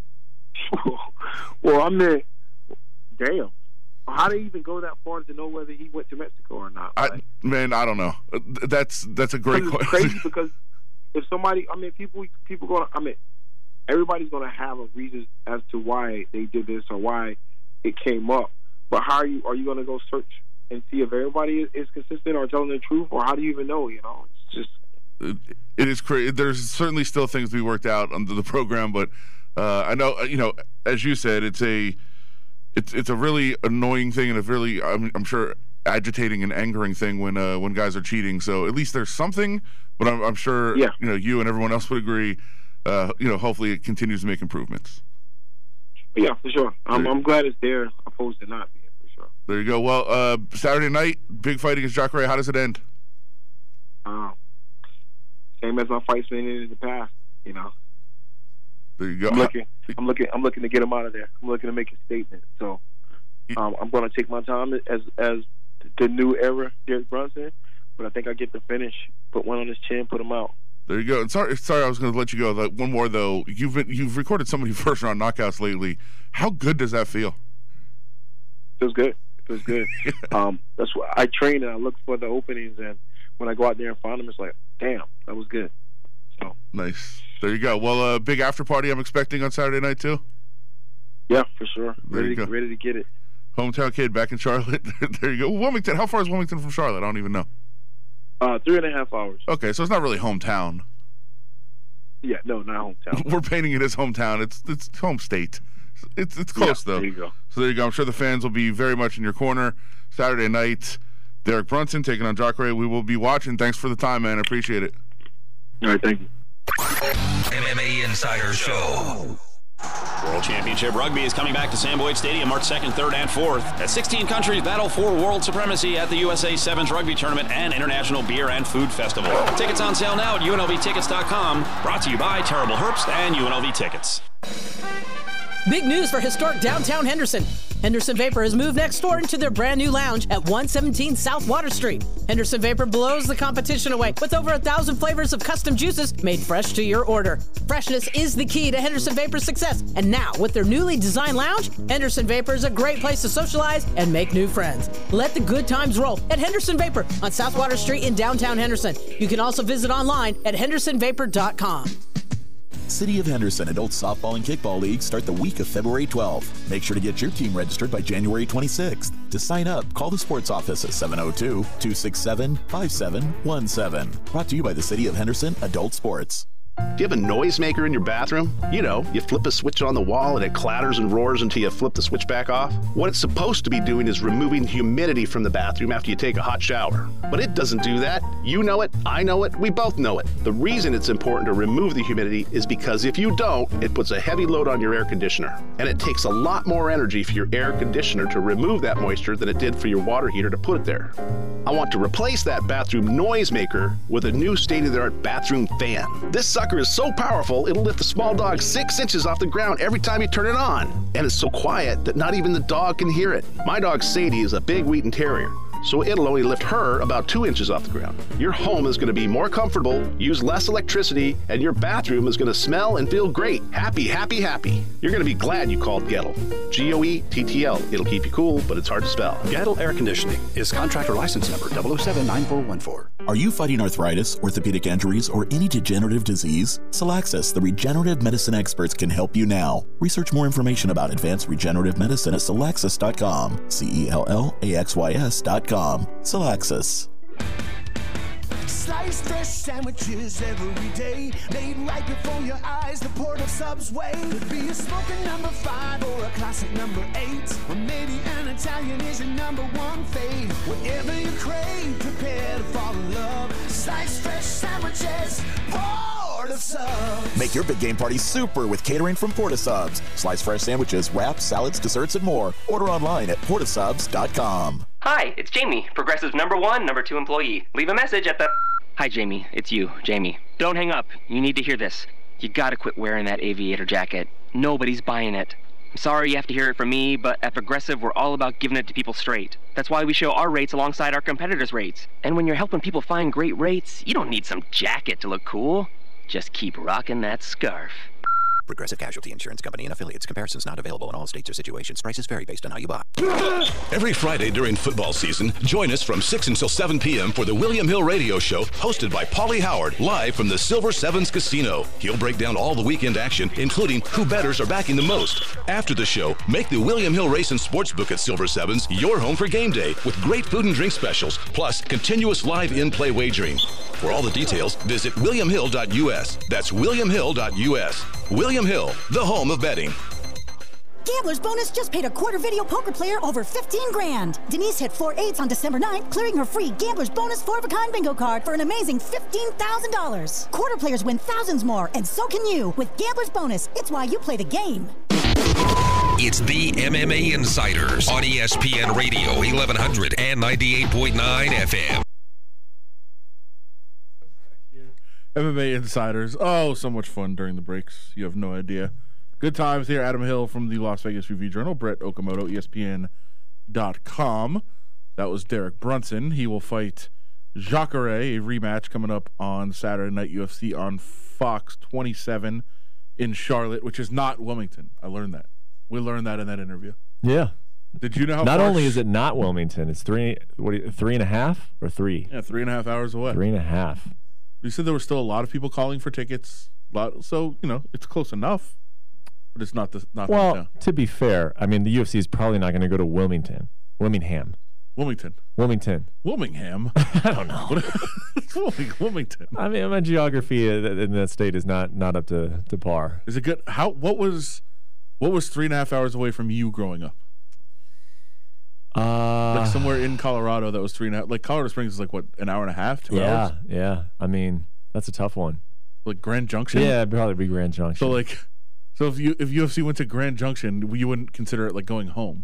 Well, I mean, damn. How do you even go that far to know whether he went to Mexico or not? I don't know. That's a great question. It's crazy because if somebody, people going to, everybody's going to have a reason as to why they did this or why it came up. But are you going to go search and see if everybody is consistent or telling the truth, or how do you even know? You know, it's just. It is crazy. There's certainly still things to be worked out under the program, but I know, as you said, it's a really annoying thing and a really, I'm sure, agitating and angering thing when guys are cheating. So at least there's something, but I'm sure, you and everyone else would agree. Hopefully it continues to make improvements. Yeah, for sure. I'm glad it's there, opposed to not being, for sure. There you go. Well, Saturday night, big fight against Jacare. How does it end? Same as my fights been in the past, you know. There you go. I'm looking to get him out of there. I'm looking to make a statement. So I'm going to take my time as the new era Derek Brunson, but I think I get the finish. Put one on his chin, put him out. There you go. And sorry, I was going to let you go. One more though. You've recorded so many first round knockouts lately. How good does that feel? Feels good. Feels good. That's why I train and I look for the openings, and when I go out there and find them, it's like, damn, that was good. So nice. There you go. Well, big after party I'm expecting on Saturday night too. Yeah, for sure. Ready to get it. Hometown kid back in Charlotte. There you go. Wilmington. How far is Wilmington from Charlotte? I don't even know. 3.5 hours. Okay, so it's not really hometown. Yeah, no, not hometown. We're painting it as hometown. It's home state. It's close though. There you go. So there you go. I'm sure the fans will be very much in your corner Saturday night. Derek Brunson taking on Jacare. We will be watching. Thanks for the time, man. I appreciate it. All right, thank you. MMA Insider Show. World Championship Rugby is coming back to Sam Boyd Stadium March 2nd, 3rd, and 4th as 16 countries battle for world supremacy at the USA Sevens Rugby Tournament and International Beer and Food Festival. Tickets on sale now at UNLVtickets.com. Brought to you by Terrible Herbst and UNLV Tickets. Big news for historic downtown Henderson. Henderson Vapor has moved next door into their brand new lounge at 117 South Water Street. Henderson Vapor blows the competition away with over 1,000 flavors of custom juices made fresh to your order. Freshness is the key to Henderson Vapor's success. And now, with their newly designed lounge, Henderson Vapor is a great place to socialize and make new friends. Let the good times roll at Henderson Vapor on South Water Street in downtown Henderson. You can also visit online at hendersonvapor.com. City of Henderson Adult Softball and Kickball League start the week of February 12th. Make sure to get your team registered by January 26th. To sign up, call the sports office at 702-267-5717. Brought to you by the City of Henderson Adult Sports. Do you have a noisemaker in your bathroom? You know, you flip a switch on the wall and it clatters and roars until you flip the switch back off. What it's supposed to be doing is removing humidity from the bathroom after you take a hot shower. But it doesn't do that. You know it, I know it, we both know it. The reason it's important to remove the humidity is because if you don't, it puts a heavy load on your air conditioner. And it takes a lot more energy for your air conditioner to remove that moisture than it did for your water heater to put it there. I want to replace that bathroom noisemaker with a new state-of-the-art bathroom fan. This sucker is so powerful, it'll lift the small dog 6 inches off the ground every time you turn it on. And it's so quiet that not even the dog can hear it. My dog Sadie is a big Wheaten Terrier, so it'll only lift her about 2 inches off the ground. Your home is going to be more comfortable, use less electricity, and your bathroom is going to smell and feel great. Happy, happy, happy. You're going to be glad you called Gettle. G-O-E-T-T-L. It'll keep you cool, but it's hard to spell. Gettle Air Conditioning is contractor license number 0079414. Are you fighting arthritis, orthopedic injuries, or any degenerative disease? Celaxis, the regenerative medicine experts, can help you now. Research more information about advanced regenerative medicine at Celaxis.com. Cellaxys.com. Celaxis. Sliced fresh sandwiches every day, made right before your eyes. The port of Subway could be a smoking number 5 or a classic number 8, or maybe an Italian is your number 1 fave. Whatever you crave, prepare to fall in love. Sliced fresh sandwiches, Port of Subs. Make your big game party super with catering from Portasubs. Sliced fresh sandwiches, wraps, salads, desserts, and more. Order online at portasubs.com. Hi, it's Jamie, Progressive's number 1, number 2 employee. Leave a message at the... Hi, Jamie. It's you, Jamie. Don't hang up. You need to hear this. You gotta quit wearing that aviator jacket. Nobody's buying it. I'm sorry you have to hear it from me, but at Progressive, we're all about giving it to people straight. That's why we show our rates alongside our competitors' rates. And when you're helping people find great rates, you don't need some jacket to look cool. Just keep rocking that scarf. Progressive Casualty Insurance Company and affiliates. Comparisons not available in all states or situations. Prices vary based on how you buy. Every Friday during football season, join us from 6 until 7 p.m. for the William Hill Radio Show, hosted by Paulie Howard, live from the Silver Sevens Casino. He'll break down all the weekend action, including who bettors are backing the most. After the show, make the William Hill Race and Sportsbook at Silver Sevens your home for game day, with great food and drink specials, plus continuous live in-play wagering. For all the details, visit williamhill.us. That's williamhill.us. William Hill, the home of betting. Gambler's Bonus just paid a quarter video poker player over 15 grand. Denise hit 4 8s on December 9th, clearing her free Gambler's Bonus 4-of-a-kind bingo card for an amazing $15,000. Quarter players win thousands more, and so can you with Gambler's Bonus. It's why you play the game. It's the MMA Insiders on ESPN Radio 1100 and 98.9 FM. MMA Insiders. Oh, so much fun during the breaks. You have no idea. Good times here. Adam Hill from the Las Vegas Review-Journal. Brett Okamoto, ESPN.com. That was Derek Brunson. He will fight Jacare, a rematch coming up on Saturday Night UFC on Fox 27 in Charlotte, which is not Wilmington. I learned that. We learned that in that interview. Yeah. Did you know how Not only is it not Wilmington, it's 3.5 or 3? Yeah, 3.5 hours away. 3.5. You said there were still a lot of people calling for tickets. So, it's close enough. But it's not Well, to be fair, I mean, the UFC is probably not going to go to Wilmingham. Wilmingham. I don't know. Wilmington. I mean, my geography in that state is not up to par. Is it good? What was 3.5 hours away from you growing up? Like somewhere in Colorado that was 3.5. Like Colorado Springs is like what, an hour and a half, 2 hours? Yeah. I mean, that's a tough one. Like Grand Junction? Yeah, it'd probably be Grand Junction. So if UFC went to Grand Junction, you wouldn't consider it like going home.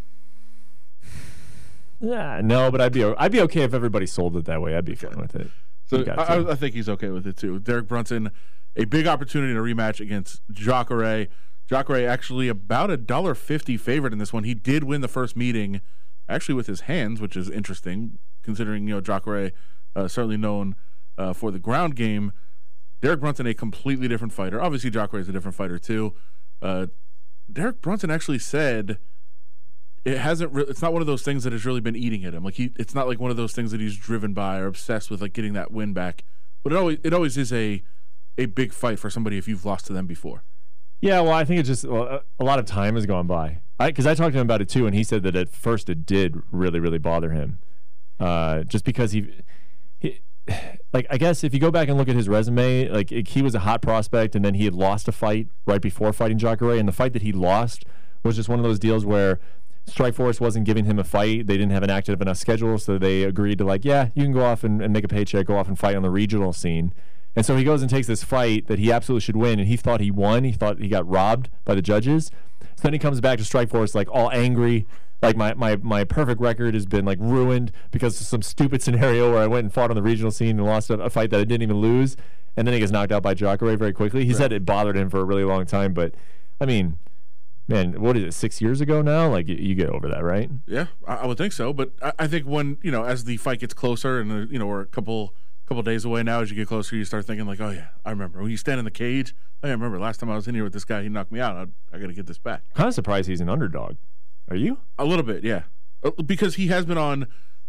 Yeah, no, but I'd be okay if everybody sold it that way. I'd be fine with it. So I think he's okay with it too. Derek Brunson, a big opportunity to rematch against Jacare. Jacare actually about $1.50 favorite in this one. He did win the first meeting, actually with his hands, which is interesting considering Jacare certainly known for the ground game. Derek Brunson, a completely different fighter. Obviously, Jacare is a different fighter too. Derek Brunson actually said it's not one of those things that has really been eating at him. Like it's not like one of those things that he's driven by or obsessed with, like getting that win back. But it always is a big fight for somebody if you've lost to them before. Yeah, well, I think it's just a lot of time has gone by. Because I talked to him about it too, and he said that at first it did really, really bother him, just because he like, I guess if you go back and look at his resume, like he was a hot prospect, and then he had lost a fight right before fighting Jacare, and the fight that he lost was just one of those deals where Strikeforce wasn't giving him a fight. They didn't have an active enough schedule, so they agreed to you can go off and make a paycheck, go off and fight on the regional scene. And so he goes and takes this fight that he absolutely should win, and he thought he won. He thought he got robbed by the judges. So then he comes back to Strikeforce all angry. Like my perfect record has been ruined because of some stupid scenario where I went and fought on the regional scene and lost a fight that I didn't even lose. And then he gets knocked out by Jacare very quickly. He said it bothered him for a really long time, but I mean, man, what is it, 6 years ago now? You get over that, right? Yeah, I would think so. But I think when, as the fight gets closer and, we're a couple days away now, as you get closer, you start thinking oh yeah, I remember. When you stand in the cage, I remember last time I was in here with this guy, he knocked me out. I got to get this back. Kind of surprised he's an underdog. Are you? A little bit, yeah. Because he has been on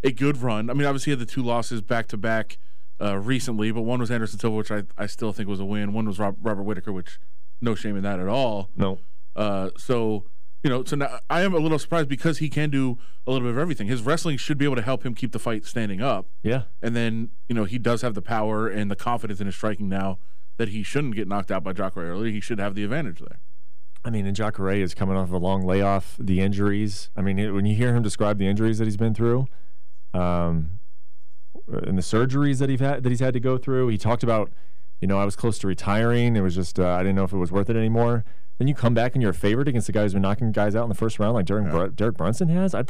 a good run. I mean, obviously he had the 2 losses back-to-back recently, but one was Anderson Silva, which I still think was a win. One was Robert Whitaker, which no shame in that at all. No. So now I am a little surprised because he can do a little bit of everything. His wrestling should be able to help him keep the fight standing up. Yeah. And then, he does have the power and the confidence in his striking now that he shouldn't get knocked out by Jacare early. He should have the advantage there. I mean, and Jacare is coming off a long layoff, the injuries. I mean, when you hear him describe the injuries that he's been through, and the surgeries that he's had to go through, he talked about, I was close to retiring. It was just I didn't know if it was worth it anymore. Then you come back and you're a favorite against the guy who's been knocking guys out in the first round like Derek Brunson has. I'd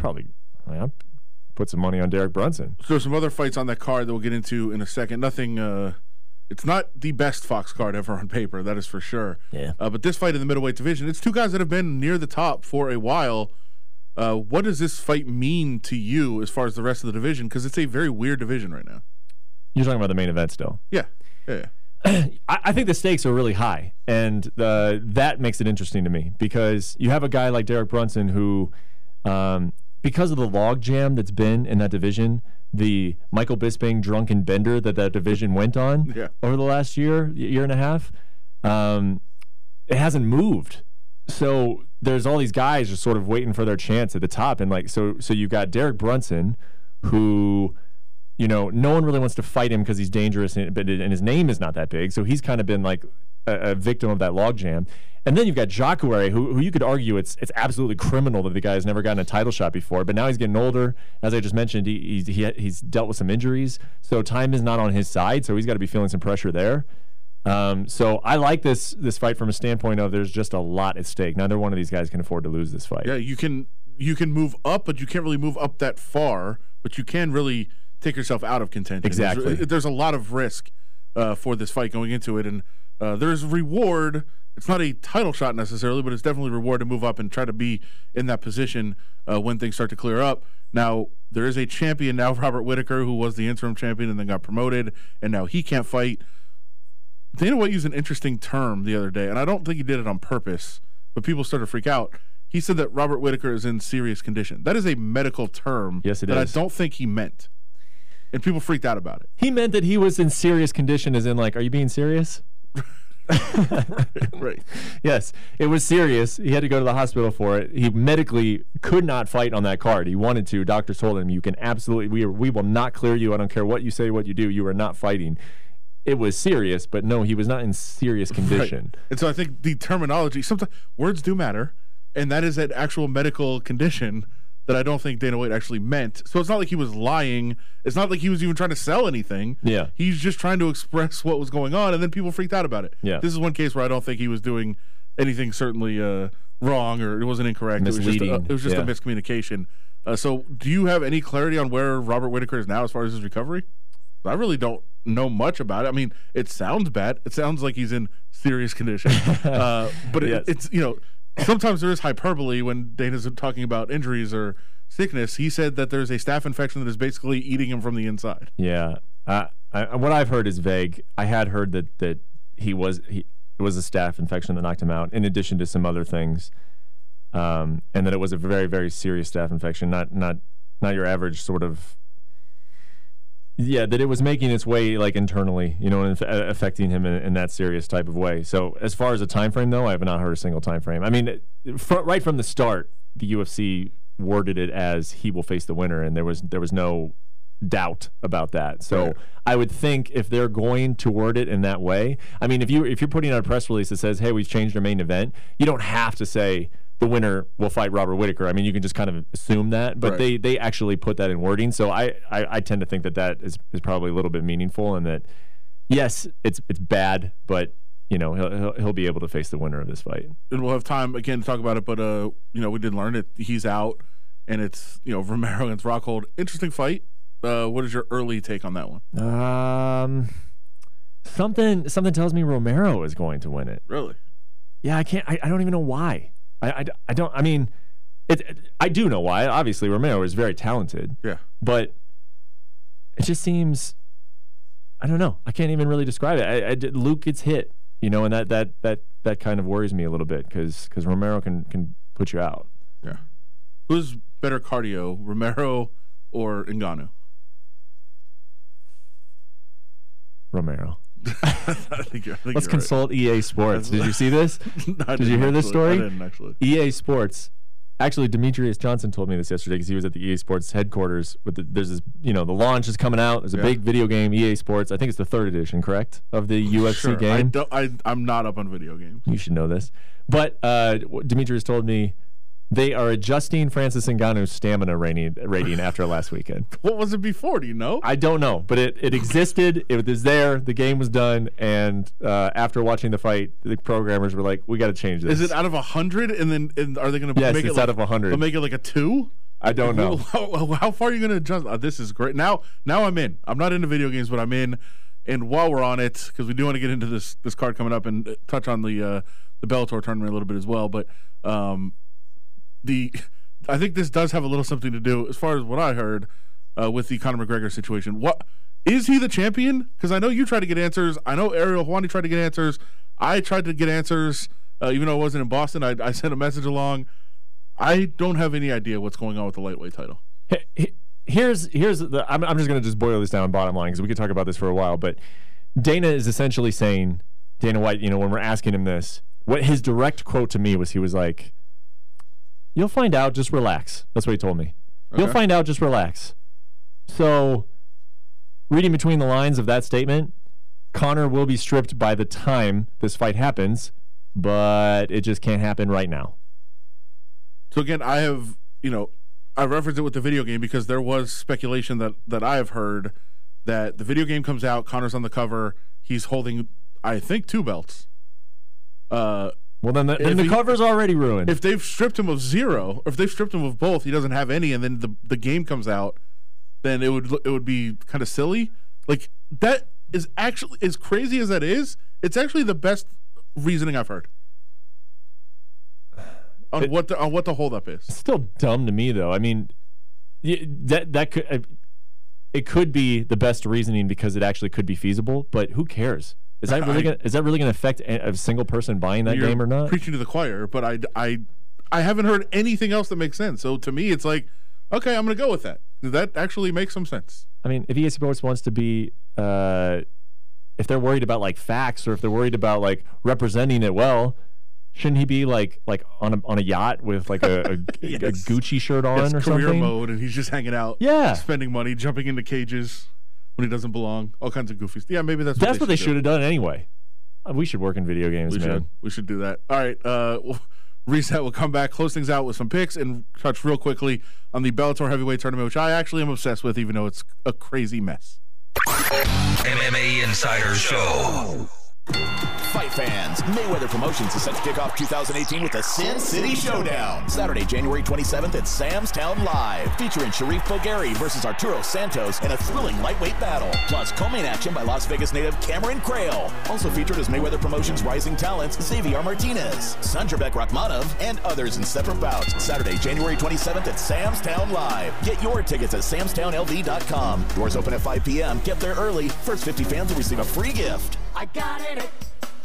put some money on Derek Brunson. So there's some other fights on that card that we'll get into in a second. Nothing. It's not the best Fox card ever on paper, that is for sure. Yeah. But this fight in the middleweight division, it's 2 guys that have been near the top for a while. What does this fight mean to you as far as the rest of the division? Because it's a very weird division right now. You're talking about the main event still. Yeah. I think the stakes are really high, and that makes it interesting to me because you have a guy like Derek Brunson who, because of the log jam that's been in that division, the Michael Bisping drunken bender that division went on over the last year and a half, it hasn't moved. So there's all these guys just sort of waiting for their chance at the top, and so you've got Derek Brunson, who, no one really wants to fight him because he's dangerous, and his name is not that big, so he's kind of been like a victim of that logjam. And then you've got Jacare, who you could argue it's absolutely criminal that the guy has never gotten a title shot before, but now he's getting older. As I just mentioned, he's dealt with some injuries, so time is not on his side, so he's got to be feeling some pressure there. So I like this fight from a standpoint of there's just a lot at stake. Neither one of these guys can afford to lose this fight. Yeah, you can move up, but you can't really move up that far, but you can really take yourself out of contention. Exactly. There's a lot of risk for this fight going into it, and there's reward. It's not a title shot necessarily, but it's definitely reward to move up and try to be in that position when things start to clear up. Now, there is a champion now, Robert Whitaker, who was the interim champion and then got promoted, and now he can't fight. Dana White used an interesting term the other day, and I don't think he did it on purpose, but people started to freak out. He said that Robert Whitaker is in serious condition. That is a medical term that I don't think he meant. And people freaked out about it. He meant that he was in serious condition, as in, are you being serious? Right. Yes, it was serious. He had to go to the hospital for it. He medically could not fight on that card. He wanted to. Doctors told him, you can absolutely, we will not clear you. I don't care what you say, what you do. You are not fighting. It was serious, but no, he was not in serious condition. Right. And so I think the terminology, sometimes words do matter, and that is an actual medical condition that I don't think Dana White actually meant. So it's not like he was lying. It's not like he was even trying to sell anything. Yeah. He's just trying to express what was going on, and then people freaked out about it. Yeah. This is one case where I don't think he was doing anything certainly wrong or it wasn't incorrect. Misleading. It was just a miscommunication. So do you have any clarity on where Robert Whitaker is now as far as his recovery? I really don't know much about it. I mean, it sounds bad. It sounds like he's in serious condition. But Yes. it's, sometimes there is hyperbole when Dana's talking about injuries or sickness. He said that there's a staph infection that is basically eating him from the inside. Yeah. What I've heard is vague. I had heard that it was a staph infection that knocked him out, in addition to some other things, and that it was a very, very serious staph infection, not your average sort of. Yeah, that it was making its way internally, and affecting him in that serious type of way. So as far as a time frame, though, I have not heard a single time frame. I mean, right from the start, the UFC worded it as he will face the winner, and there was no doubt about that. So right. I would think if they're going to word it in that way, I mean, if you're putting out a press release that says, "Hey, we've changed our main event," you don't have to say the winner will fight Robert Whitaker. I mean, you can just kind of assume that, but Right. they actually put that in wording. So I tend to think that is probably a little bit meaningful, and that yes, it's bad, but he'll be able to face the winner of this fight. And we'll have time again to talk about it, but we did learn it. He's out, and it's Romero against Rockhold. Interesting fight. What is your early take on that one? Something tells me Romero is going to win it. Really? Yeah, I can't. I don't even know why. I don't. I mean, I do know why. Obviously, Romero is very talented. Yeah. But it just seems. I don't know. I can't even really describe it. Luke gets hit, and that kind of worries me a little bit because Romero can put you out. Yeah. Who's better cardio, Romero or Ngannou? Romero. I think Let's you're consult right. EA Sports. Did you see this? Did you hear this story? I didn't actually. EA Sports. Actually, Demetrius Johnson told me this yesterday because he was at the EA Sports headquarters. There's this, the launch is coming out. There's a big video game, EA Sports. I think it's the 3rd edition, correct, of the UFC game. I'm not up on video games. You should know this. But Demetrius told me they are adjusting Francis Ngannou's stamina rating after last weekend. What was it before? Do you know? I don't know, but it existed. It was there. The game was done, and after watching the fight, the programmers were like, "We got to change this." Is it out of 100? And are they going to make it? Yes, it's like, out of 100. They'll make it like a 2? I don't know. How far are you going to adjust? This is great. Now I'm in. I'm not into video games, but I'm in. And while we're on it, because we do want to get into this card coming up and touch on the Bellator tournament a little bit as well, but I think this does have a little something to do, as far as what I heard, with the Conor McGregor situation. What is he the champion? Because I know you tried to get answers. I know Ariel Helwani tried to get answers. I tried to get answers, even though I wasn't in Boston. I sent a message along. I don't have any idea what's going on with the lightweight title. Here's the. I'm just going to just boil this down bottom line because we could talk about this for a while. But Dana is essentially saying, Dana White, when we're asking him this, what his direct quote to me was, he was like, "You'll find out, just relax." That's what he told me. Okay. You'll find out, just relax. So, reading between the lines of that statement, Conor will be stripped by the time this fight happens, but it just can't happen right now. So again, I have, I referenced it with the video game because there was speculation that I have heard that the video game comes out, Conor's on the cover, he's holding, I think, 2 belts. Well, then the cover's already ruined. If they've stripped him of 0, or if they've stripped him of both, he doesn't have any, and then the game comes out, then it would be kind of silly. Like, that is actually, as crazy as that is, it's actually the best reasoning I've heard on what the holdup is. It's still dumb to me, though. I mean, that could it could be the best reasoning because it actually could be feasible, but who cares? Is that really going to affect a single person buying that game or not? Preaching to the choir, but I haven't heard anything else that makes sense. So to me, it's like, okay, I'm going to go with that. That actually makes some sense. I mean, if EA Sports wants to be, if they're worried about like facts, or if they're worried about like representing it well, shouldn't he be like on a yacht with like a yes. a Gucci shirt on or something? Career mode, and he's just hanging out, spending money, jumping into cages when he doesn't belong, all kinds of goofies. Yeah, maybe that's what they should have done anyway. We should work in video games, man. We should do that. All right, Reset will come back, close things out with some picks, and touch real quickly on the Bellator heavyweight tournament, which I actually am obsessed with, even though it's a crazy mess. MMA Insider Show. Fight fans, Mayweather Promotions is set to kick off 2018 with the Sin City Showdown. Saturday, January 27th at Sam's Town Live, featuring Sharif Bulgari versus Arturo Santos in a thrilling lightweight battle. Plus, co-main action by Las Vegas native Cameron Crail. Also featured as Mayweather Promotions' rising talents, Xavier Martinez, Sanjarbek Rakhmonov, and others in separate bouts. Saturday, January 27th at Sam's Town Live. Get your tickets at samstownlv.com. Doors open at 5 p.m. Get there early. First 50 fans will receive a free gift. I got it at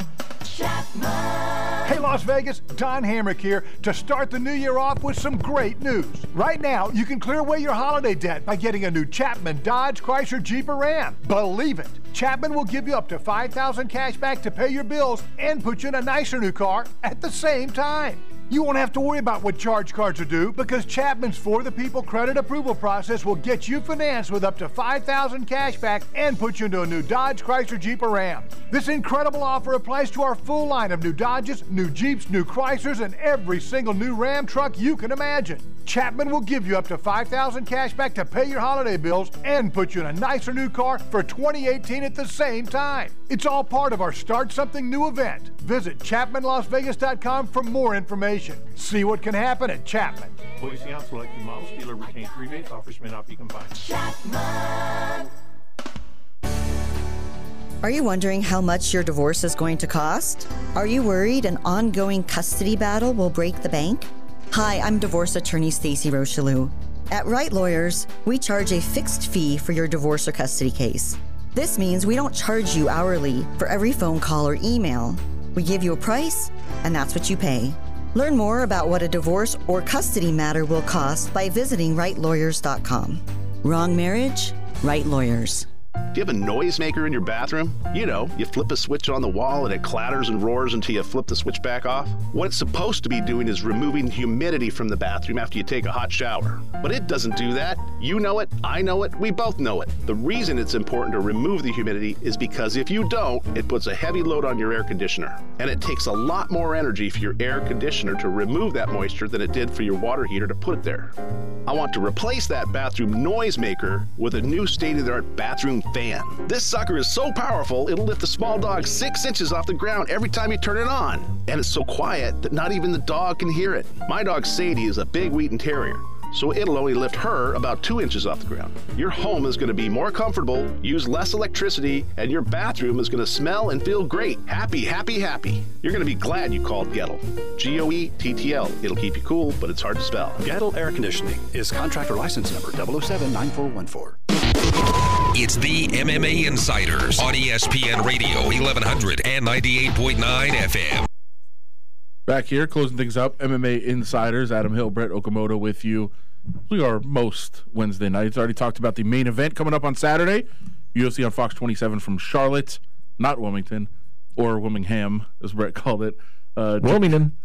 Chapman. Hey Las Vegas, Don Hamrick here to start the new year off with some great news. Right now, you can clear away your holiday debt by getting a new Chapman Dodge, Chrysler, Jeep, or Ram. Believe it. Chapman will give you up to $5,000 cash back to pay your bills and put you in a nicer new car at the same time. You won't have to worry about what charge cards are due because Chapman's For the People credit approval process will get you financed with up to $5,000 cash back and put you into a new Dodge, Chrysler, Jeep, or Ram. This incredible offer applies to our full line of new Dodges, new Jeeps, new Chryslers, and every single new Ram truck you can imagine. Chapman will give you up to $5,000 cash back to pay your holiday bills and put you in a nicer new car for 2018 at the same time. It's all part of our Start Something New event. Visit ChapmanLasVegas.com for more information. See what can happen at Chapman. Boise on selected models. Dealer retains rebates. Offers may not be combined. Chapman. Are you wondering how much your divorce is going to cost? Are you worried an ongoing custody battle will break the bank? Hi, I'm divorce attorney Stacey Rocheleau. At Wright Lawyers, we charge a fixed fee for your divorce or custody case. This means we don't charge you hourly for every phone call or email. We give you a price, and that's what you pay. Learn more about what a divorce or custody matter will cost by visiting wrightlawyers.com. Wrong marriage? Right lawyers. Do you have a noisemaker in your bathroom? You know, you flip a switch on the wall and it clatters and roars until you flip the switch back off. What it's supposed to be doing is removing humidity from the bathroom after you take a hot shower. But it doesn't do that. You know it, I know it, we both know it. The reason it's important to remove the humidity is because if you don't, it puts a heavy load on your air conditioner. And it takes a lot more energy for your air conditioner to remove that moisture than it did for your water heater to put it there. I want to replace that bathroom noisemaker with a new state-of-the-art bathroom fan. This sucker is so powerful, it'll lift the small dog 6 inches off the ground every time you turn it on. And it's so quiet that not even the dog can hear it. My dog Sadie is a big Wheaten Terrier, so it'll only lift her about 2 inches off the ground. Your home is going to be more comfortable, use less electricity, and your bathroom is going to smell and feel great. Happy, happy, happy. You're going to be glad you called Gettle. G-O-E-T-T-L. It'll keep you cool, but it's hard to spell. Gettle Air Conditioning is contractor license number 0079414. It's the MMA Insiders on ESPN Radio 1100 and 98.9 FM. Back here, closing things up, MMA Insiders, Adam Hill, Brett Okamoto with you. We are most Wednesday nights. Already talked about the main event coming up on Saturday. UFC on Fox 27 from Charlotte, not Wilmington, or Wilmingham, as Brett called it. Wilmington.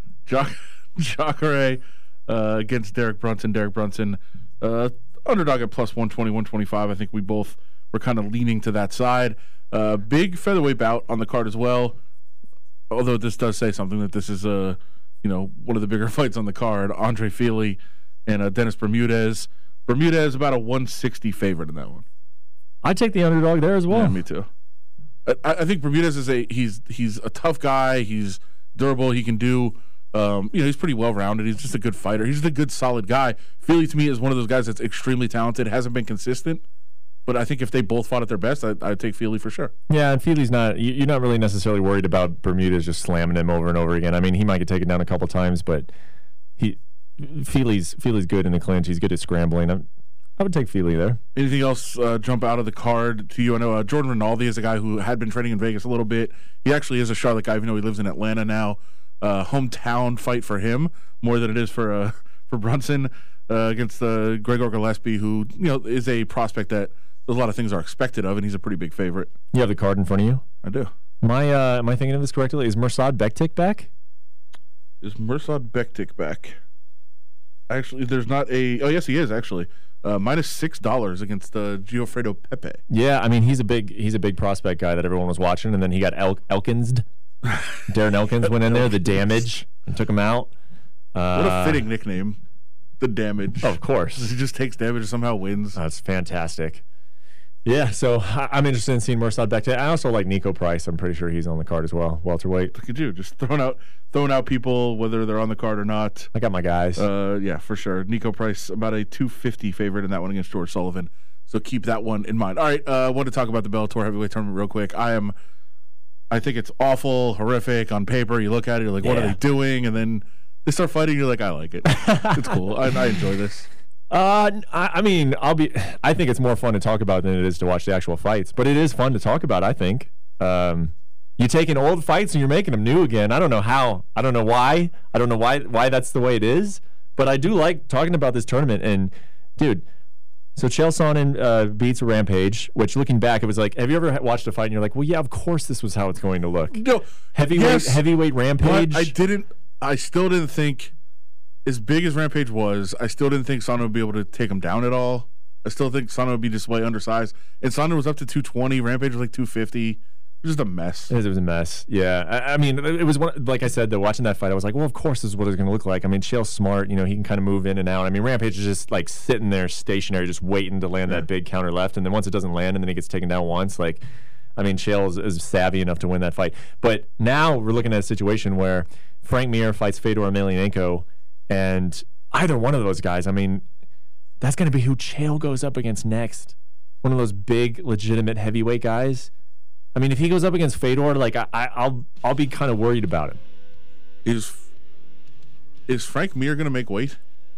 Jacare against Derek Brunson. Derek Brunson, underdog at plus 120, 125. I think we both were kind of leaning to that side. Big featherweight bout on the card as well. Although this does say something that this is one of the bigger fights on the card. Andre Fili and Dennis Bermudez. Bermudez about a 160 favorite in that one. I take the underdog there as well. Yeah, me too. I think Bermudez is he's a tough guy. He's durable. He can do. He's pretty well rounded. He's just a good fighter. He's just a good, solid guy. Fili to me is one of those guys that's extremely talented. Hasn't been consistent. But I think if they both fought at their best, I'd take Fili for sure. Yeah, and Fili's not. You're not really necessarily worried about Bermudez just slamming him over and over again. I mean, he might get taken down a couple times, but Fili's good in the clinch. He's good at scrambling. I would take Fili there. Anything else jump out of the card to you? I know Jordan Rinaldi is a guy who had been training in Vegas a little bit. He actually is a Charlotte guy, even though he lives in Atlanta now. Hometown fight for him more than it is for Brunson against Gregor Gillespie, who is a prospect that a lot of things are expected of, and he's a pretty big favorite. You have the card in front of you? I do. Am I thinking of this correctly? Is Mirsad Bektic back? Is Mirsad Bektic back? Actually, there's not a... Oh, yes, he is, actually. Minus $6 against Giofredo Pepe. Yeah, I mean, he's a big prospect guy that everyone was watching, and then he got Elkins'd. Darren Elkins went in there, the Damage, and took him out. What a fitting nickname. The Damage. Oh, of course. He just takes damage and somehow wins. That's fantastic. Yeah, so I'm interested in seeing Mirsad Bektic. I also like Nico Price. I'm pretty sure he's on the card as well, welterweight. Look at you, just throwing out people, whether they're on the card or not. I got my guys. Yeah, for sure. Nico Price, about a 250 favorite in that one against George Sullivan. So keep that one in mind. All right, I want to talk about the Bellator heavyweight tournament real quick. I think it's awful, horrific on paper. You look at it, you're like, what are they doing? And then they start fighting, you're like, I like it. It's cool. I enjoy this. I mean, I think it's more fun to talk about than it is to watch the actual fights, but it is fun to talk about, I think. You're taking old fights and you're making them new again. I don't know how. I don't know why. I don't know why that's the way it is, but I do like talking about this tournament. And, dude, so Chael Sonnen beats Rampage, which looking back, it was like, have you ever watched a fight and you're like, well, yeah, of course this was how it's going to look. No. Heavyweight Rampage. I still didn't think, as big as Rampage was, I still didn't think Sonnen would be able to take him down at all. I still think Sonnen would be just way undersized. And Sonnen was up to 220. Rampage was like 250. It was just a mess. It was a mess. Yeah. I mean, it was one, like I said, though, watching that fight, I was like, well, of course this is what it's going to look like. I mean, Chael's smart. He can kind of move in and out. I mean, Rampage is just like sitting there stationary, just waiting to land that big counter left. And then once it doesn't land and then he gets taken down once, like, I mean, Chael is savvy enough to win that fight. But now we're looking at a situation where Frank Mir fights Fedor Emelianenko, and either one of those guys, I mean, that's going to be who Chael goes up against next. One of those big, legitimate heavyweight guys. I mean, if he goes up against Fedor, like I'll be kind of worried about him. Is Frank Mir going to make weight?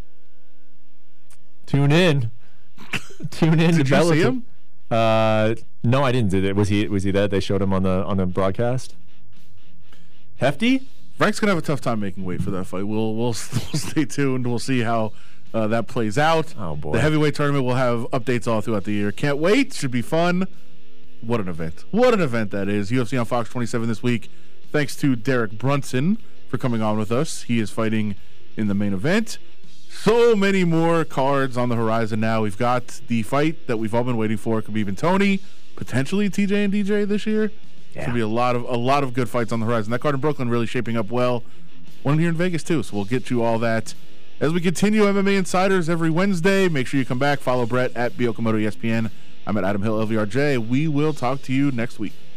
Tune in. Did you see him? No, I didn't. Was he there? They showed him on the broadcast. Hefty. Frank's gonna have a tough time making weight for that fight. We'll stay tuned. We'll see how that plays out. Oh, boy. The heavyweight tournament will have updates all throughout the year. Can't wait. Should be fun. What an event. What an event that is. UFC on Fox 27 this week. Thanks to Derek Brunson for coming on with us. He is fighting in the main event. So many more cards on the horizon now. We've got the fight that we've all been waiting for, Khabib and Tony, potentially TJ and DJ this year. Yeah. Should be a lot of good fights on the horizon. That card in Brooklyn really shaping up well. One here in Vegas too, so we'll get you all that. As we continue MMA Insiders every Wednesday, make sure you come back. Follow Brett at Biokomoto ESPN. I'm at Adam Hill LVRJ. We will talk to you next week.